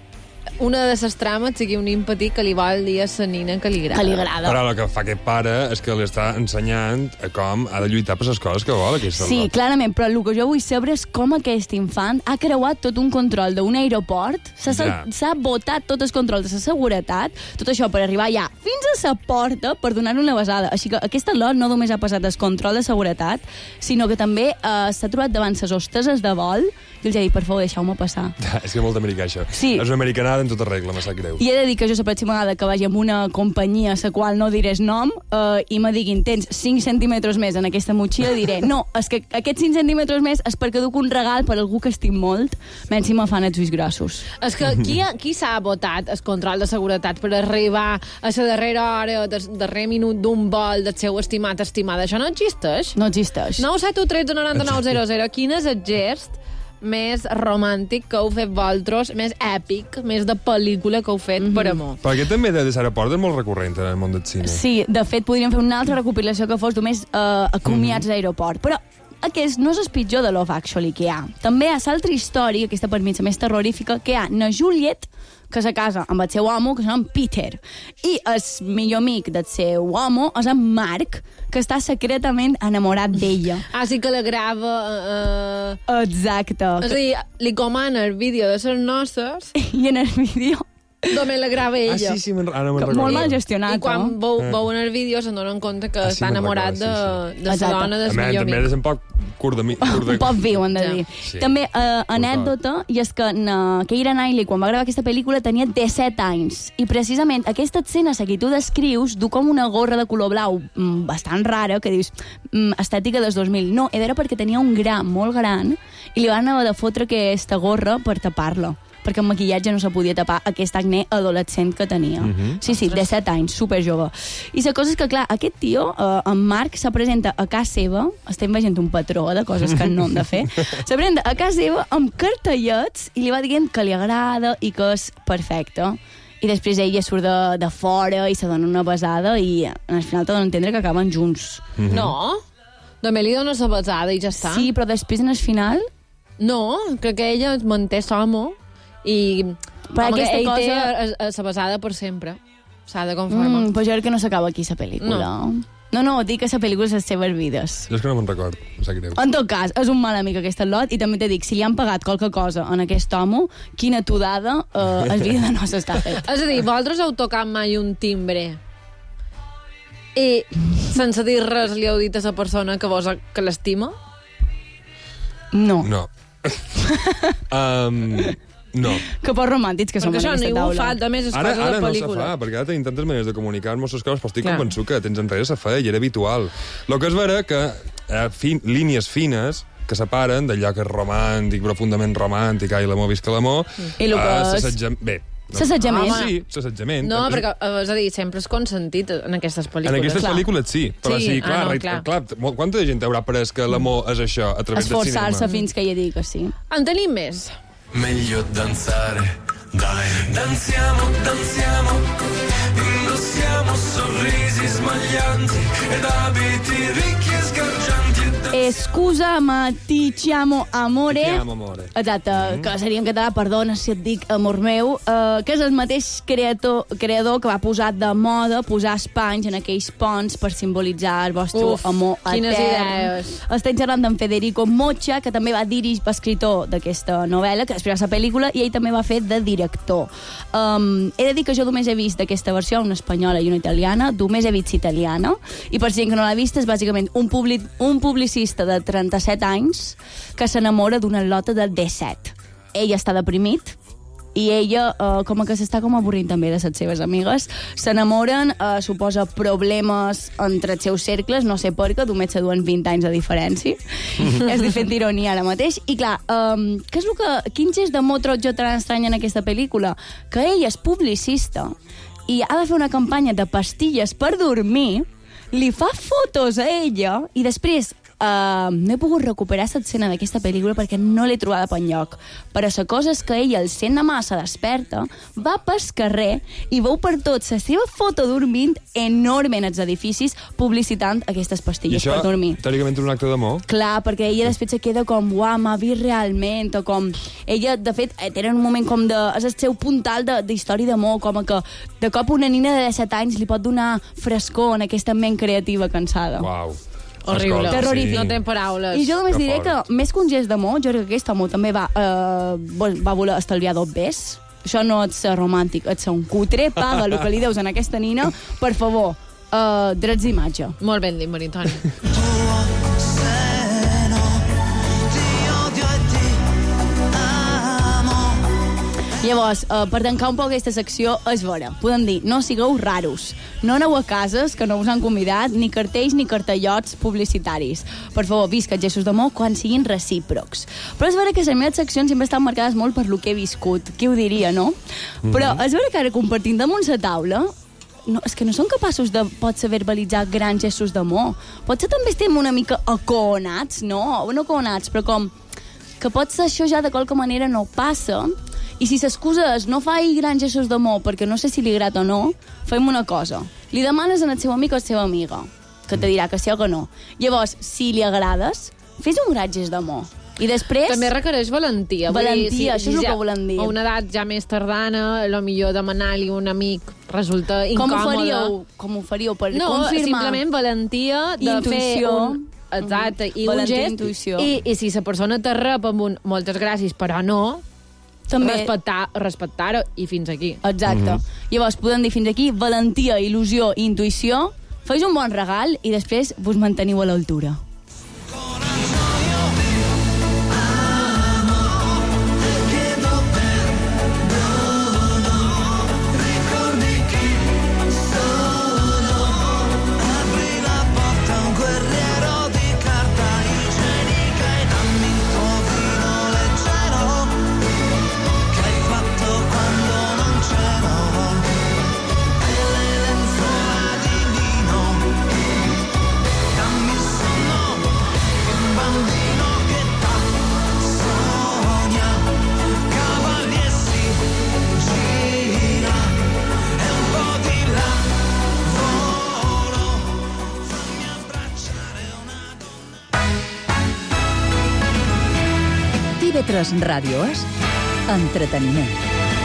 una de les trames sigui un ímpati que li vol dir a la nina que li agrada.
Que li agrada.
Però el que fa aquest pare és que li està ensenyant a com ha de lluitar per les coses que vol. Aquesta
Sí, clarament, però el que jo vull saber és com aquest infant ha creuat tot un control d'un aeroport, s'ha
Ja.
s'ha botat tot el control de la seguretat, tot això per arribar ja fins a la porta per donar-li una besada. Així que aquesta lot no només ha passat el control de seguretat, sinó que també eh, s'ha trobat davant les hosteses de vol i els ha dit, per favor, deixeu-me passar.
És que és molt americà, això.
Sí.
És una americanada en tota regla, me sap greu.
I he de dir que jo la pròxima vegada que vagi amb una companyia a la qual no diré el nom eh, i me diguin, tens cinc centímetres més en aquesta motxilla, diré, no, és que aquests cinc centímetres més és perquè duc un regal per algú que estim molt, menys si me fan els ulls grossos.
És que qui, ha- qui s'ha votat el control de seguretat per arribar a la darrera hora, del darrer minut d'un vol del seu estimat estimada? Això no existeix?
No existeix.
nou set u tretze noranta-nou zero zero. Quin és el gest més romàntic que heu fet vosaltres, més èpic, més de pel·lícula que heu fet mm -hmm. per amor?
Però aquest també de l'aeroport és molt recurrent en el món del cine.
Sí, de fet, podríem fer una altra recopilació que fos només eh, acomiats mm. a l'aeroport. Però aquest no és el pitjor de Love Actually que hi ha. També hi ha l'altra història, aquesta per mi és la més terrorífica, que hi ha na Juliet, que se casa amb el seu amo, que se nom Peter. I el millor amic del seu amo és en Marc, que està secretament enamorat d'ella.
Ah, sí que la grava... Eh,
Exacte.
és a dir, li comana el vídeo de les noces
I en el vídeo...
només la grava ella.
Ah, sí, sí, me'n- ara me'n
Que
recordo.
molt mal gestionat,
I quan
no?
veu,
Eh.
veuen el vídeo se'n donen compte que
Ah, sí,
està
me'n
enamorat
recordo,
de, de la
Exacte.
dona del
A més,
millor
també
amic.
és un poc curt de... mi- Curt de...
Un poc viu, hem de
Ja.
dir.
Sí.
També, eh, anècdota, i és que na Keira Knightley, quan va gravar aquesta pel·lícula, tenia disset anys. I precisament aquesta escena que tu descrius du com una gorra de color blau mm, bastant rara, que dius, mm, estètica dels dos mil. No, era perquè tenia un gra molt gran i li van haver de fotre aquesta gorra per tapar-la. perquè el maquillatge no se podia tapar aquest acné adolescent que tenia.
Mhm.
Sí, sí, disset anys, superjove. I la cosa és que, clar, aquest tio, eh, en Marc, se presenta a casa seva, estem veient un patró de coses que no hem de fer, se presenta a casa seva amb cartellets i li va dient que li agrada i que és perfecte. I després ella surt de, de fora i se dona una besada i al final t'ha d'entendre que acaben junts.
Mm-hmm. No? Només li dona la besada i ja està.
Sí, però després en el final...
No, crec que ella es manté l'homo i
per
com
aquesta
que ell
cosa...
té la besada per sempre. S'ha de conformar.
Mm, però jo crec que no s'acaba aquí la pel·lícula.
No.
No, no, dic que la pel·lícula és les seves vides.
Jo és que no me'n record, em sap greu.
En tot cas, és un mal amic aquest lot i també te dic, si li han pagat qualque cosa en aquest home, quina tudada eh, el vida no s'està fet.
És a dir, vosaltres heu tocat mai un timbre i sense dir res li heu dit a la persona que vos que l'estima?
No.
No. um, no.
Que pocs romàntics que som en
Perquè això
aquesta
ningú
taula.
fa, a més és
Ara,
cosa
ara
de
no se
pel·lícula.
fa, perquè ara tenim tantes maneres de comunicar-nos les coses, però estic
Clar.
convençut que temps enrere se feia i era habitual. El que és vera que eh, fin, línies fines que separen d'allò que és romàntic, profundament romàntic, ai, l'amor visca l'amor,
I el que
a
és-
s'assetjament. Bé, no.
S'assetjament.
Ah, sí, s'assetjament.
No, perquè, és a dir, sempre és consentit en aquestes pel·lícules.
En aquestes
Clar.
pel·lícules sí, però sí,
Sí,
clar,
ah, no,
re-
clar.
clar, molt- quanta gent haurà pres que l'amor és això a través del cinema?
Esforçar-se fins que ella digui que sí.
En tenim més.
Meglio danzare, dai. Danziamo, danziamo, indossiamo sorrisi smaglianti ed abiti ricchi e sgargianti.
Excusa'm, ti chiamo amore.
Ti chiamo amore.
Exacte, mm. que seria en català, perdona si et dic amor meu, eh, que és el mateix creator, creador que va posar de moda posar espanys en aquells ponts per simbolitzar el vostre
Uf,
amor
quines
etern.
idees.
Estem xerrant d'en Federico Mocha, que també va dirigir, escritor d'aquesta novel·la, que després va ser pel·lícula, i ell també va fer de director. Um, he de dir que jo només he vist d'aquesta versió una espanyola i una italiana, només he vist italiana, i per gent que no l'ha vista és bàsicament un, public, un publicista de trenta-set anys que s'enamora d'una lota de disset. Ell està deprimit i ella, eh, com que s'està com avorrint també de les seves amigues, s'enamoren, eh, suposa problemes entre els seus cercles, no sé per què, només se duen vint anys de diferència. Estic fent ironia ara mateix. I clar, eh, què és el que, quin gest d'amor trobo jo tan estrany en aquesta pel·lícula? Que ell és publicista i ha de fer una campanya de pastilles per dormir, li fa fotos a ella i després Uh, no he pogut recuperar l'escena d'aquesta pel·lícula perquè no l'he trobada per enlloc. Però la cosa és que ella, al sent de mà, se desperta, va pel carrer i veu per tot la seva foto dormint enorme en els edificis publicitant aquestes
I
pastilles
això,
per dormir.
teòricament, és un acte d'amor?
Clar, perquè ella després se queda com, uau, m'ha vist realment, o com... Ella, de fet, tenen un moment com de... És el seu puntal d'història d'amor, com que de cop una nina de disset anys li pot donar frescor en aquesta ment creativa cansada.
Uau.
Horrible.
Terrorífic.
No tenen paraules.
I jo només
Que
diré
fort.
que, més que un gest d'amor, jo crec que aquest home també va, eh, va voler estalviar dos bes. Això no és ser romàntic, és ser un cutre. Paga el que li deus en aquesta nina. Per favor, eh, drets d'imatge.
Molt ben dit, Maritoni.
Llavors, eh, per tancar un poc aquesta secció, és vera, podem dir, no sigueu raros. No aneu a cases que no us han convidat, ni cartells ni cartellots publicitaris. Per favor, visca gestos d'amor quan siguin recíprocs. Però és vera que les meves seccions sempre estan marcades molt per lo que he viscut. Qui ho diria, no?
Mhm.
Però és vera que ara compartint damunt la taula, no, és que no som capaços de, potser, verbalitzar grans gestos d'amor. Potser també estem una mica acoonats, no? No acoonats, però com que potser això ja de qualque manera no passa. I si s'excusa és no faig grans gestos d'amor perquè no sé si li agrada o no, fem una cosa. Li demanes al seu amic o a la seva amiga, que te dirà que sí o que no. Llavors, si li agrades, fes un gran gest d'amor. I després...
També requereix valentia. Vull
Valentia,
dir,
això és el que volem dir.
A una edat ja més tardana, a lo millor demanar-li a un amic resulta
Com ho
incòmode.
faríeu? Com ho faríeu per
no,
confirmar?
simplement valentia de
Intuïció.
fer un... Exacte, i
Valentia,
un gest.
intuïció.
I, I si la persona te rep amb un moltes gràcies, però no,
També-
respectar, respectar i fins aquí.
Exacte. Llavors, podem dir fins aquí valentia, il·lusió i intuïció. Feis un bon regal i després vos manteniu a l'altura.
tres Ràdio és entreteniment.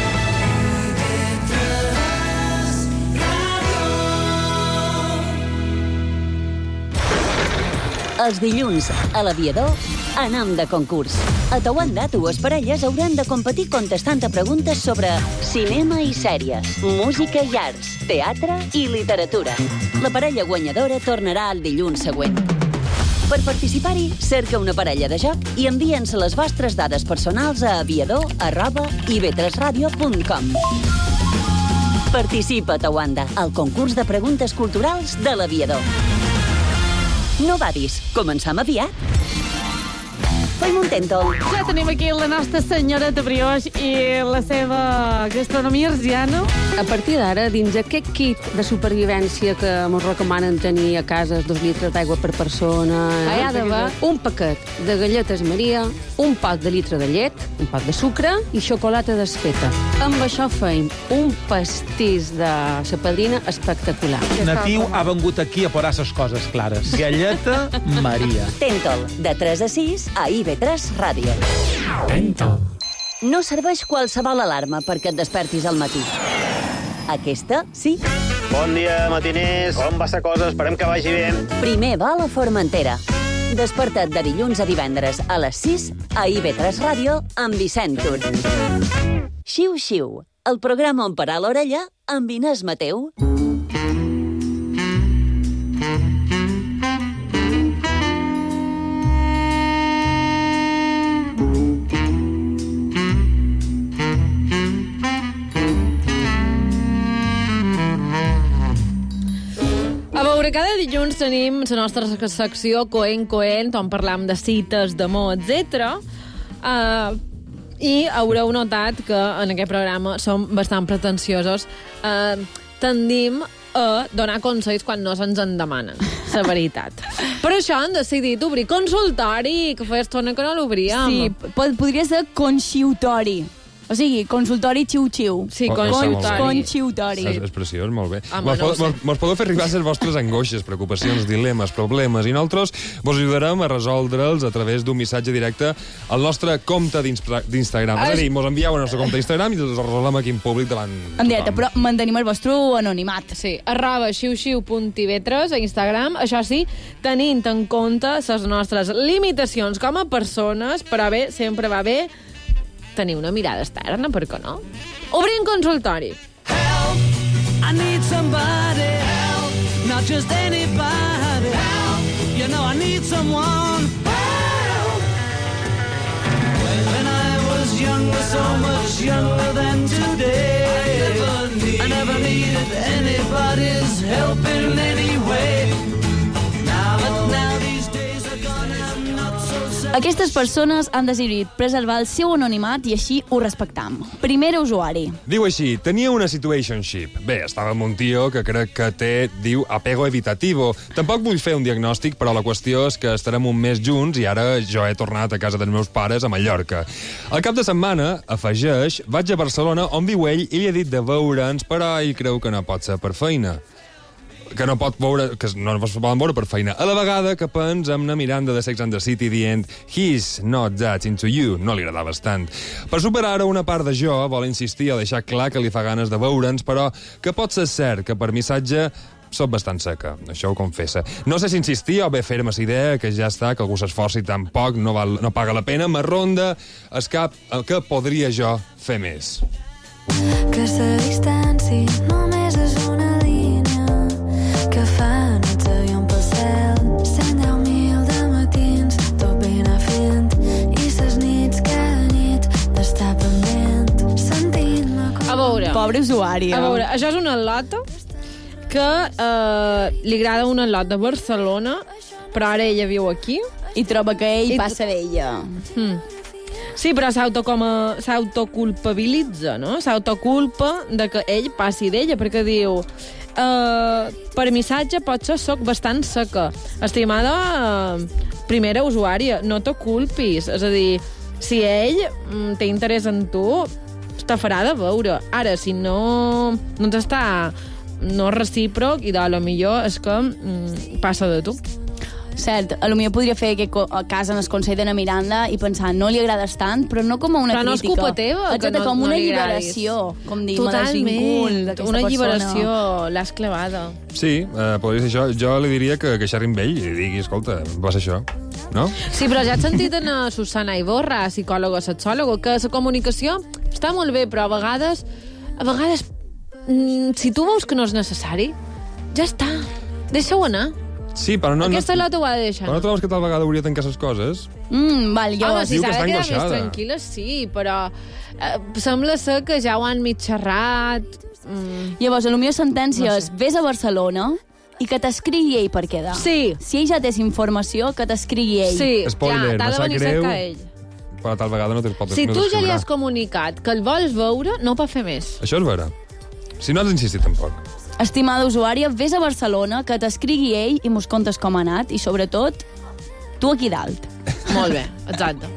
Els dilluns, a l'Aviador, anam de concurs. A Tawanda, dues parelles hauran de competir contestant a preguntes sobre cinema i sèries, música i arts, teatre i literatura. La parella guanyadora tornarà el dilluns següent. Per participar-hi, cerca una parella de joc i envia'ns les vostres dades personals a aviador arroba i ve tres ràdio punt com. Participa a Tawanda, al concurs de preguntes culturals de l'Aviador. No badis, començam aviat. Fem un tèntol.
Ja tenim aquí la nostra senyoreta Brioix i la seva gastronomia arsiana.
A partir d'ara, dins aquest kit de supervivència que ens recomanen tenir a casa, dos litres d'aigua per persona, hi ha d'haver un paquet de galletes Maria, un pot de litre de llet, un pot de sucre i xocolata desfeta. Amb això feim un pastís de sa padrina espectacular.
Natiu ha vengut aquí a posar ses coses clares. Galleta Maria.
Tèntol, de tres a sis, a i ve tres Ràdio.
Tèntol.
No serveix qualsevol alarma perquè et despertis al matí. Aquesta, sí.
Bon dia, matiners. Com va la cosa? Esperem que vagi bé.
Primer vol a Formentera. Desperta't de dilluns a divendres a les sis a i ve tres Ràdio amb Vicent Tur. Xiu Xiu, el programa on parar l'orella amb Inés Mateu.
A veure, cada dilluns tenim la nostra secció Coent Coent, on parlam de cites, d'amor, etcètera. Uh, I haureu notat que en aquest programa som bastant pretensiosos. Uh, tendim a donar consells quan no se'ns en demanen, la veritat. Per això han decidit obrir consultori, que fa estona que no l'obríem.
Sí, podria ser conxiutori. O sigui, consultori xiu-xiu.
Sí,
conxiutori.
Conxiutori.
És, és preciós, molt bé.
Home,
mos,
no
mos, mos podeu fer arribar les vostres angoixes, preocupacions, dilemes, problemes, i nosaltres vos ajudarem a resoldre'ls a través d'un missatge directe al nostre compte d'Instagram. És a dir, mos envieu al nostre compte d'Instagram i els resolem aquí en públic davant
en directe, però mantenim el vostre anonimat.
Sí, arroba xiu-xiu punt i ve tres a Instagram. Això sí, tenint en compte les nostres limitacions com a persones, però bé, sempre va bé tenir una mirada externa, per què no? Obrim consultori.
Help, I need somebody. Help, not just anybody. Help, you know I need someone. Help. When I was younger, so much younger than today, I never, need, I never needed anybody's help in any way. Now, but now these days are gone and I'm not so sad.
Aquestes persones han decidit preservar el seu anonimat i així ho respectam. Primer usuari.
Diu així, tenia una situationship. Bé, estava amb un tio que crec que té, diu, apego evitativo. Tampoc vull fer un diagnòstic, però la qüestió és que estarem un mes junts i ara jo he tornat a casa dels meus pares a Mallorca. Al cap de setmana, afegeix, vaig a Barcelona on viu ell i li he dit de veure'ns, però ell creu que no pot ser per feina. Que no pot veure, que no es poden veure per feina. A la vegada que pens amb una Miranda de Sex and the City dient he's not that into you, no li agrada bastant. Per superar-ho, una part de jo vol insistir a deixar clar que li fa ganes de veure'ns, però que pot ser cert que per missatge soc bastant seca, això ho confessa. No sé si insistir o bé fer-me la idea que ja està, que algú s'esforci tan poc, no, val, no paga la pena, m'arronda es cap que podria jo fer més.
Que la distància només és una que fa nits aviam pel cel, cent deu mil de matins, tot ben a fent, i ses nits cada nit d'estar pendent, sentint-me com...
A veure...
Pobre usuari.
A veure, això és una lota que eh, li agrada una lot de Barcelona, però ara ella viu aquí.
I troba que ell
I...
passa d'ella.
Hmm. Sí, però s'autoculpabilitza, no? S'autoculpa de que ell passi d'ella, perquè diu... Uh, per missatge potser soc bastant seca. Estimada uh, primera usuària, no te culpis. És a dir, si ell mm, té interès en tu, te farà de veure. Ara, si no, no t'està no recíproc, i de lo millor és que mm, passa de tu.
cert, a lo millor podria fer aquest co- a casa en el Consell d'Anna Miranda i pensar, no li agrades tant, però no com a una
Però no és
crítica.
culpa teva, que
Exacte,
no-
com
no
una
li
alliberació, com dir, me desvincul d'aquesta
una
persona.
alliberació, l'has clavada.
Sí, eh, podria ser això. Jo li diria que, que xerri amb ell i li digui, escolta, va ser això, no?
Sí, però ja has sentit en a Susana Iborra, psicòloga, sexòloga, que la comunicació està molt bé, però a vegades, a vegades, mm, si tu veus que no és necessari, ja està, deixa-ho anar.
Sí, però no...
Aquesta
no,
lota ho ha de deixar.
Però no trobes que tal vegada hauria de tancar les coses?
Mm, val, jo...
Home, si
Diu que
s'ha
està
de quedar més
angoixada.
tranquil·la, sí, però eh, sembla ser que ja ho han mig xerrat. Mm.
Llavors, a lo millor sentència
No
és,
sé.
vés a Barcelona i que t'escrigui ell per quedar.
Sí.
Si ell ja té informació, que t'escrigui ell.
Sí,
Spoiler,
ja, t'ha
me
de
sap
venir
greu.
cerca ell.
Però tal vegada no te'ls pot
Si
no
tu ja li
t'escriurà.
has comunicat que el vols veure, no pot fer més.
Això és vera. Si no has insistit tampoc.
Estimada usuària, vés a Barcelona, que t'escrigui ell i mos contes com ha anat, i sobretot, tu aquí dalt.
Molt bé, exacte.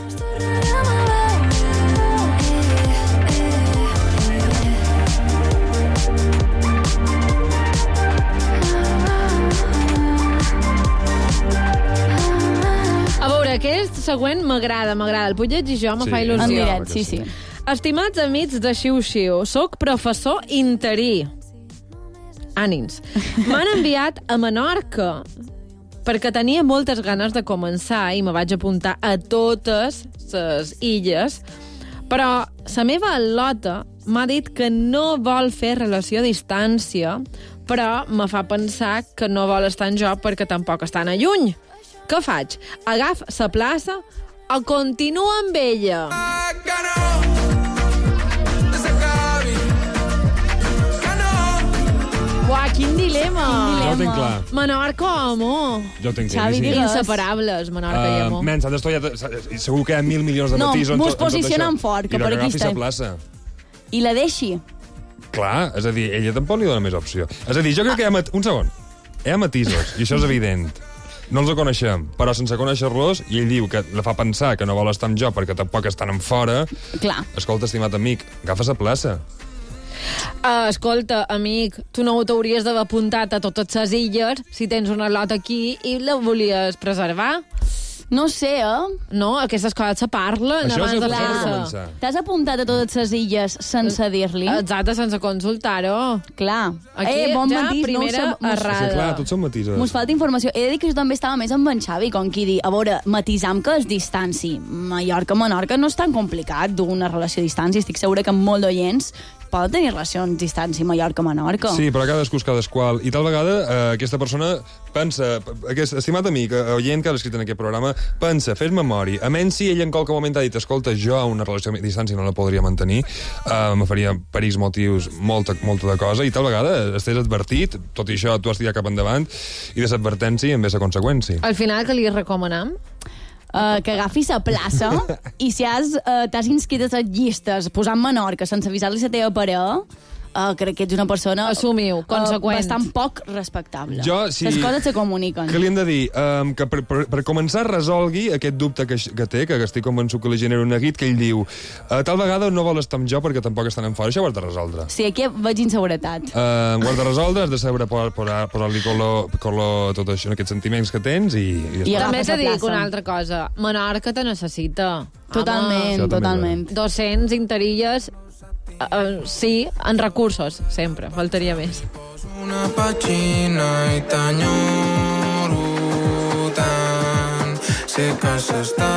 A veure, aquest següent m'agrada, m'agrada. El puc llegir jo, me
Sí.
fa il·lusió.
En directe, sí, sí.
Estimats amics de Xiu Xiu, soc professor interí. Ànims. M'han enviat a Menorca perquè tenia moltes ganes de començar i me vaig apuntar a totes les illes, però la meva al·lota m'ha dit que no vol fer relació a distància, però me fa pensar que no vol estar amb jo perquè tampoc estan a lluny. Què faig? Agaf la plaça o continuo amb ella? Uah, quin dilema!
Jo ho tinc clar.
Menorca o Amor?
Jo ho tinc
Xavi,
claríssim.
digues.
Inseparables, Menorca i
Uh,
Amor.
men, s'han d'estudiar... Segur que hi ha mil milions de
No,
matisos en,
mos
tot, en tot això.
posicionem fort, que
I no
per aquí
agafi sa
estem.
plaça.
I la deixi.
Clar, és a dir, ella tampoc li dona més opció. És a dir, jo crec que hi ha... Mat... Un segon. Hi ha matisos, i això és evident. No els coneixem, però sense conèixer-los, i ell diu que la fa pensar que no vol estar amb jo perquè tampoc estan en fora.
Clar.
Escolta, estimat amic, agafa la plaça.
Uh, escolta, amic, tu no t'hauries d'haver apuntat a totes les illes si tens una lot aquí i la volies preservar?
No sé, eh?
No, aquestes coses se parlen
Això
abans
és
de
el que s'ha de
fer-se.
començar.
T'has apuntat a totes les illes sense dir-li?
Exacte, sense consultar-ho.
Clar.
Aquí
eh, bon
ja
matís,
primera
no ho sab-
errada.
Sí, clar, tots són matisos.
Mos falta informació. He de dir que jo també estava més amb en Xavi, com qui dir, a veure, matisam que es distanci. Mallorca-Menorca no és tan complicat dur una relació a distància. Estic segura que molt d'oients poden tenir relacions a distància Mallorca-Menorca.
Sí, però cadascú és cadasqual. I tal vegada eh, aquesta persona pensa, aquest estimat amic, eh, oient que ha escrit en aquest programa, pensa, fes memòria. A menys si ell en qualque moment ha dit, escolta, jo una relació a distància no la podria mantenir, eh, me faria per X motius molta, molta de cosa, i tal vegada estàs advertit, tot i això tu has tirat cap endavant, i de l'advertència en ve la conseqüència.
Al final, què li recomanam?
Uh, que agafis la plaça i si has, uh, t'has inscrit a les llistes posant Menorca sense avisar-li la teva parella, uh, crec que ets una persona
Assumiu, conseqüent.
Uh, bastant poc respectable.
Jo, sí.
Les coses se comuniquen.
Què li hem de dir? Um, que per, per, per començar resolgui aquest dubte que, que té, que estic convençut que li genera un neguit, que ell diu, uh, tal vegada no vol estar amb jo perquè tampoc estan en fora. Això ho has de resoldre.
Sí, aquí veig inseguretat.
Uh, ho has de resoldre, has de saber posar-li color, color a tot això, aquests sentiments que tens, i, i,
I
ja està.
També
agafes
t'he
la
dit
plaça.
una altra cosa. Menorca te necessita.
Totalment,
Això també
totalment.
dos-cents interilles, uh, sí, en recursos, sempre. Faltaria més.
Una pàgina i t'enyoro tant, sé que s'està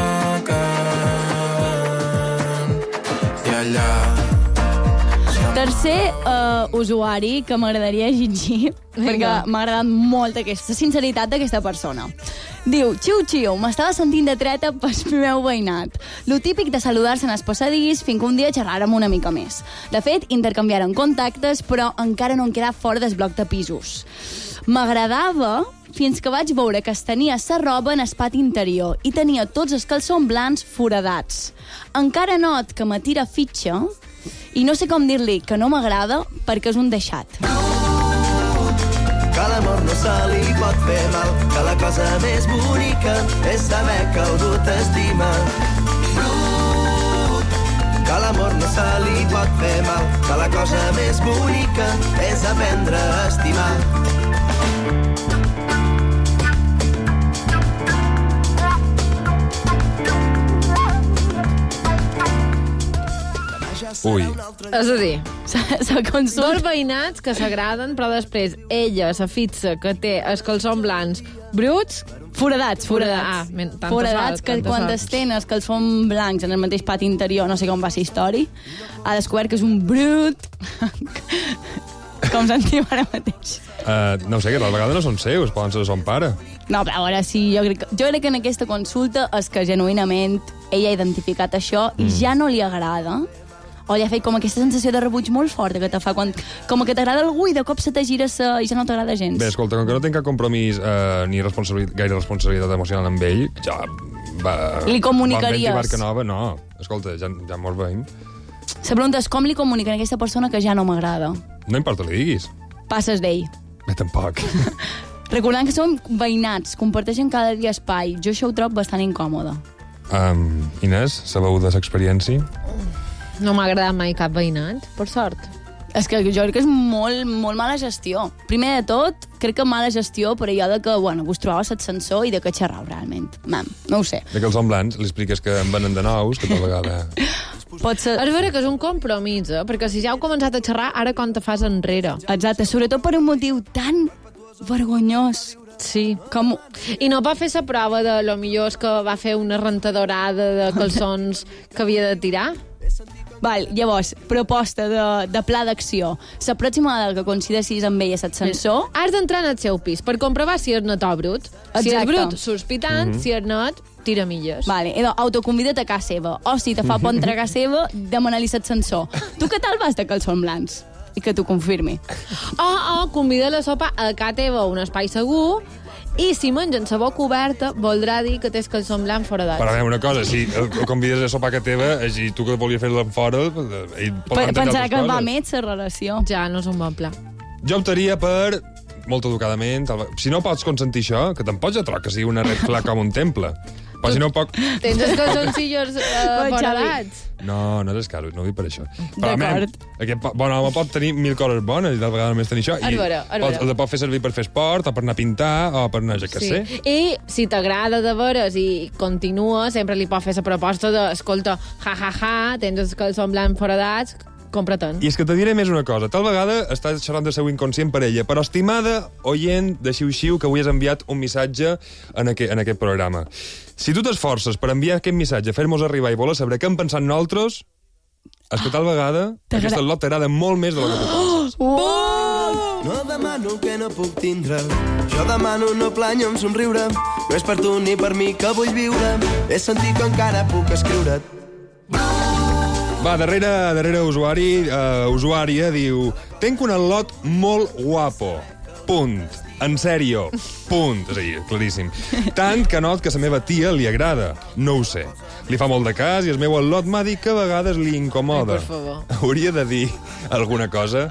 acabant i allà
Tercer uh, usuari que m'agradaria llegir, perquè m'ha agradat molt aquesta sinceritat d'aquesta persona. Diu, xiu, xiu, m'estava sentint de treta pel meu veïnat. Lo típic de saludar-se en el passadís fins que un dia xerràrem una mica més. De fet, intercanviàrem contactes, però encara no en queda fora del bloc de pisos. M'agradava fins que vaig veure que es tenia sa roba en el pati interior i tenia tots els calçons blancs foradats. Encara not que me tira fitxa i no sé com dir-li que no m'agrada perquè és un deixat.
Que l'amor no se li pot fer mal, que la cosa més bonica és saber que algú t'estima. Brut, que l'amor no se li pot fer mal, que la cosa més bonica és aprendre a estimar.
Ui.
És a dir,
la consulta...
dos veïnats que s'agraden, però després ella se fixa que té els calçons blancs bruts...
Foradats, foradats.
Ah, men, tanta
foradats
sort,
que
tanta
quan
sort.
estén els calçons blancs en el mateix pati interior, no sé com va ser història, ha descobert que és un brut... com sentim ara mateix.
Uh, no ho sé, que tal vegada no són seus, poden ser de son pare.
No, però ara sí, jo crec, que, jo crec que en aquesta consulta és que genuïnament ella ha identificat això i ja no li agrada, o li ha fet com aquesta sensació de rebuig molt forta que te fa quan... Com que t'agrada algú i de cop se te gira sa, i ja no t'agrada gens.
Bé, escolta, com que no tinc cap compromís eh, ni responsabilitat, gaire responsabilitat emocional amb ell, ja... Va,
Li comunicaries?
Bon vent i barca nova, no. Escolta, ja, ja mos veïm.
La pregunta és com li comuniquen a aquesta persona que ja no m'agrada.
No importa, li diguis.
Passes d'ell.
Bé, tampoc.
Recordant que som veïnats, comparteixen cada dia espai. Jo això ho trobo bastant incòmode.
Um, Inés, sabeu de l'experiència?
No m'ha agradat mai cap veïnat, per sort.
És que jo crec que és molt, molt mala gestió. Primer de tot, crec que mala gestió per allò de que, bueno, vos trobava l'ascensor i de que xerrau, realment. Mam, no ho sé.
De que els semblants li expliques que en venen de nous, que tal vegada...
Pot ser...
És vera que és un compromís, eh? Perquè si ja heu començat a xerrar, ara com te fas enrere?
Exacte, sobretot per un motiu tan vergonyós.
Sí.
Com...
I no va fer la prova de lo millor és que va fer una rentadorada de calçons que havia de tirar?
Val, llavors, proposta de, de pla d'acció. La pròxima vegada que coincideixis amb ell a l'ascensor...
Has d'entrar en el seu pis per comprovar si és net o brut.
Exacte.
Si és brut, sospitant,
Mhm.
si és net, tira milles.
Vale, idò, autoconvida't a casa seva. O si te fa por entrar a casa seva, demana-li l'ascensor. Tu què tal vas de calçons blancs? I que t'ho confirmi.
O, o convida la sopa a casa teva, un espai segur, i si mengen la boca oberta, voldrà dir que tens calçons blancs foradats.
Però a veure, una cosa, si el convides a sopar que teva, i tu que volies fer-la fora, ell pot
P
entendre
Pensarà
altres
que va
coses.
més la relació.
Ja, no és un bon pla.
Jo optaria per, molt educadament, tal- si no pots consentir això, que te'n pots atrocar que sigui una red flag com un temple. Però si no poc...
Tens els calçoncillos uh,
Oi,
foradats.
No, no és escaro, no ho dic per això. Però,
D'acord.
man, aquest po- bon home pot tenir mil coses bones i tal vegada només tenir això.
És
I
vera, és
pot,
vera.
el pot fer servir per fer esport, o per anar a pintar, o per anar a ja que sé.
I si t'agrada de veres i continua, sempre li pots fer la proposta de, escolta, ja, ja, ja, tens els calçons blancs foradats, compra-te'n.
I és que te diré més una cosa. Tal vegada estàs xerrant de seu inconscient per ella, però estimada oient de Xiu-Xiu, que avui has enviat un missatge en aquest, en aquest programa. Si tu t'esforces per enviar aquest missatge, fer-nos arribar i voler saber què hem pensat nosaltres, és que tal vegada aquesta lot t'agrada molt més de lo que tu penses.
Oh! No demano que no puc tindre, jo demano no plany amb somriure. No és per tu ni per mi que vull viure, és sentir que encara puc escriure't.
Va, darrere, darrere usuari, uh, usuària diu: tenc un al·lot molt guapo. Punt. En sèrio. Punt. És a dir, claríssim. Tant que not que a la meva tia li agrada. No ho sé. Li fa molt de cas i el meu al·lot m'ha dit que a vegades li incomoda.
Ai, per favor.
Hauria de dir alguna cosa?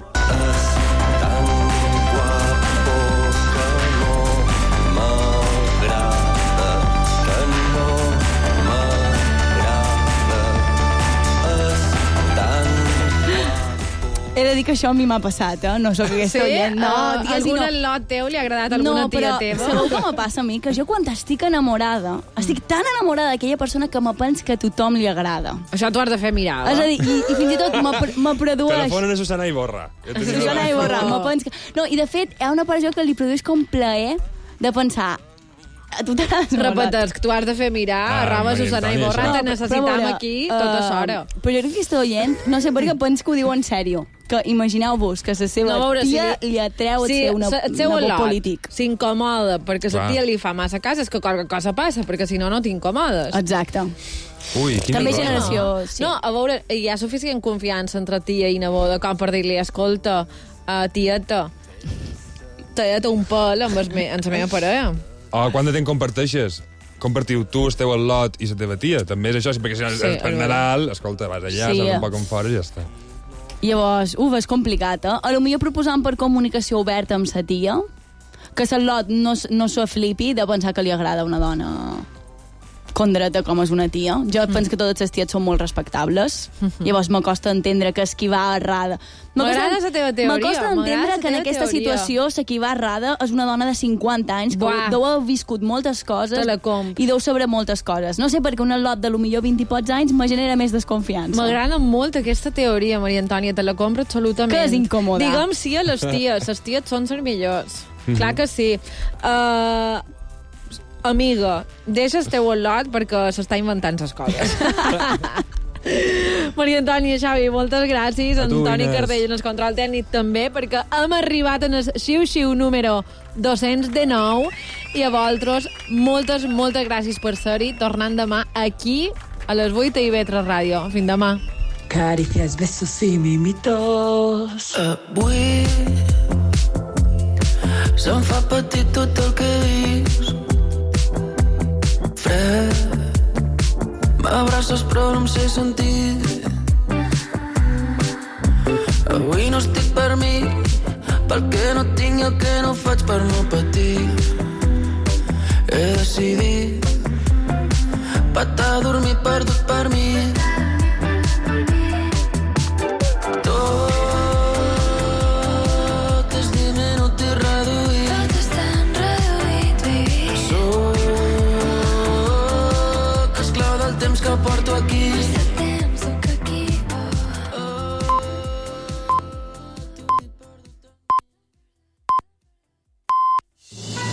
He de dir que això a mi m'ha passat, eh? No sóc aquesta oient. No,
Uh,
tia,
algun
sinó...
al·lot teu li ha agradat a alguna
no,
tia
però
teva?
sabeu què me passa a mi? Que jo quan estic enamorada, estic tan enamorada d'aquella persona que me penso que a tothom li agrada.
Això t'ho has de fer mirar.
És a dir, i, i fins i tot me, pr- me produeix...
Telefonen a Susana Iborra. Ja t'ho dic.
Susana Iborra, me penso que... No, i de fet, hi ha una part jo que li produeix com plaer de pensar... A tu t'agrada
Repetes, que tu has de fer mirar,
Ah,
arroba
Maria
Susana
Antònia,
Iborra,
això.
te
però-
necessitam
però a veure,
aquí tota
eh,
l'hora.
Però jo crec que està oient, no sé per què penso que ho diu en sèrio. Que imagineu-vos que la seva
No, a veure,
tia
si li-
li atreu
si
ser una,
sa- el seu
una
al·lot
polític.
s'incomoda perquè la
Clar.
tia li fa massa cas, és que qualque cosa passa, perquè si no, no t'incomodes.
Exacte.
Ui, quina
També
cosa.
generació... Sí.
No, a veure, hi ha suficient confiança entre tia i neboda com per dir-li, escolta, uh, tieta, tallata un pèl amb, el me amb la meva parella.
O quant de temps comparteixes? Compartiu tu, el teu al·lot i la teva tia. També és això, perquè si no,
Sí,
per
és
Nadal, escolta, vas allà,
Sí,
sí,
eh.
un poc com fora i ja està.
Llavors, uf, és complicat, eh? A lo millor proposant per comunicació oberta amb sa tia, que l'al·lot no, s- no s'ho flipi de pensar que li agrada una dona condreta com és una tia. Jo mm. penso que totes les ties són molt respectables. Mm-hmm. Llavors m'acosta entendre que esquivar errada...
M'agrada la teva teoria.
M'acosta entendre que en aquesta
teoria.
situació s'equivar errada és una dona de cinquanta anys que
Buah.
deu haver viscut moltes coses
Te la compro.
i deu saber moltes coses. No sé per què un lot de lo millor vint i pocs anys me genera més desconfiança.
M'agrada molt aquesta teoria, Maria Antònia, te la compro absolutament.
Que és incòmoda.
Digue'm sí a les ties, les ties són les millors. Mm-hmm. Clar que sí. Uh, amiga, deixa el teu lot perquè s'està inventant les coses. Maria Antònia, Xavi, moltes gràcies.
A tu,
Antoni
Inés.
Cardell en el control tècnic també, perquè hem arribat en el xiu-xiu número dos-cents dinou i a vosaltres moltes, moltes gràcies per ser-hi. Tornant demà aquí a les vuit a I V tres Ràdio. Fins demà.
Caricias, besos y mimitos.
Avui se'm fa petit tot el que dius. Fred, m'abraces però no em sé sentir. Avui no estic per mi, pel que no tinc i el que no faig per no patir. He decidit patar a dormir perdut per mi.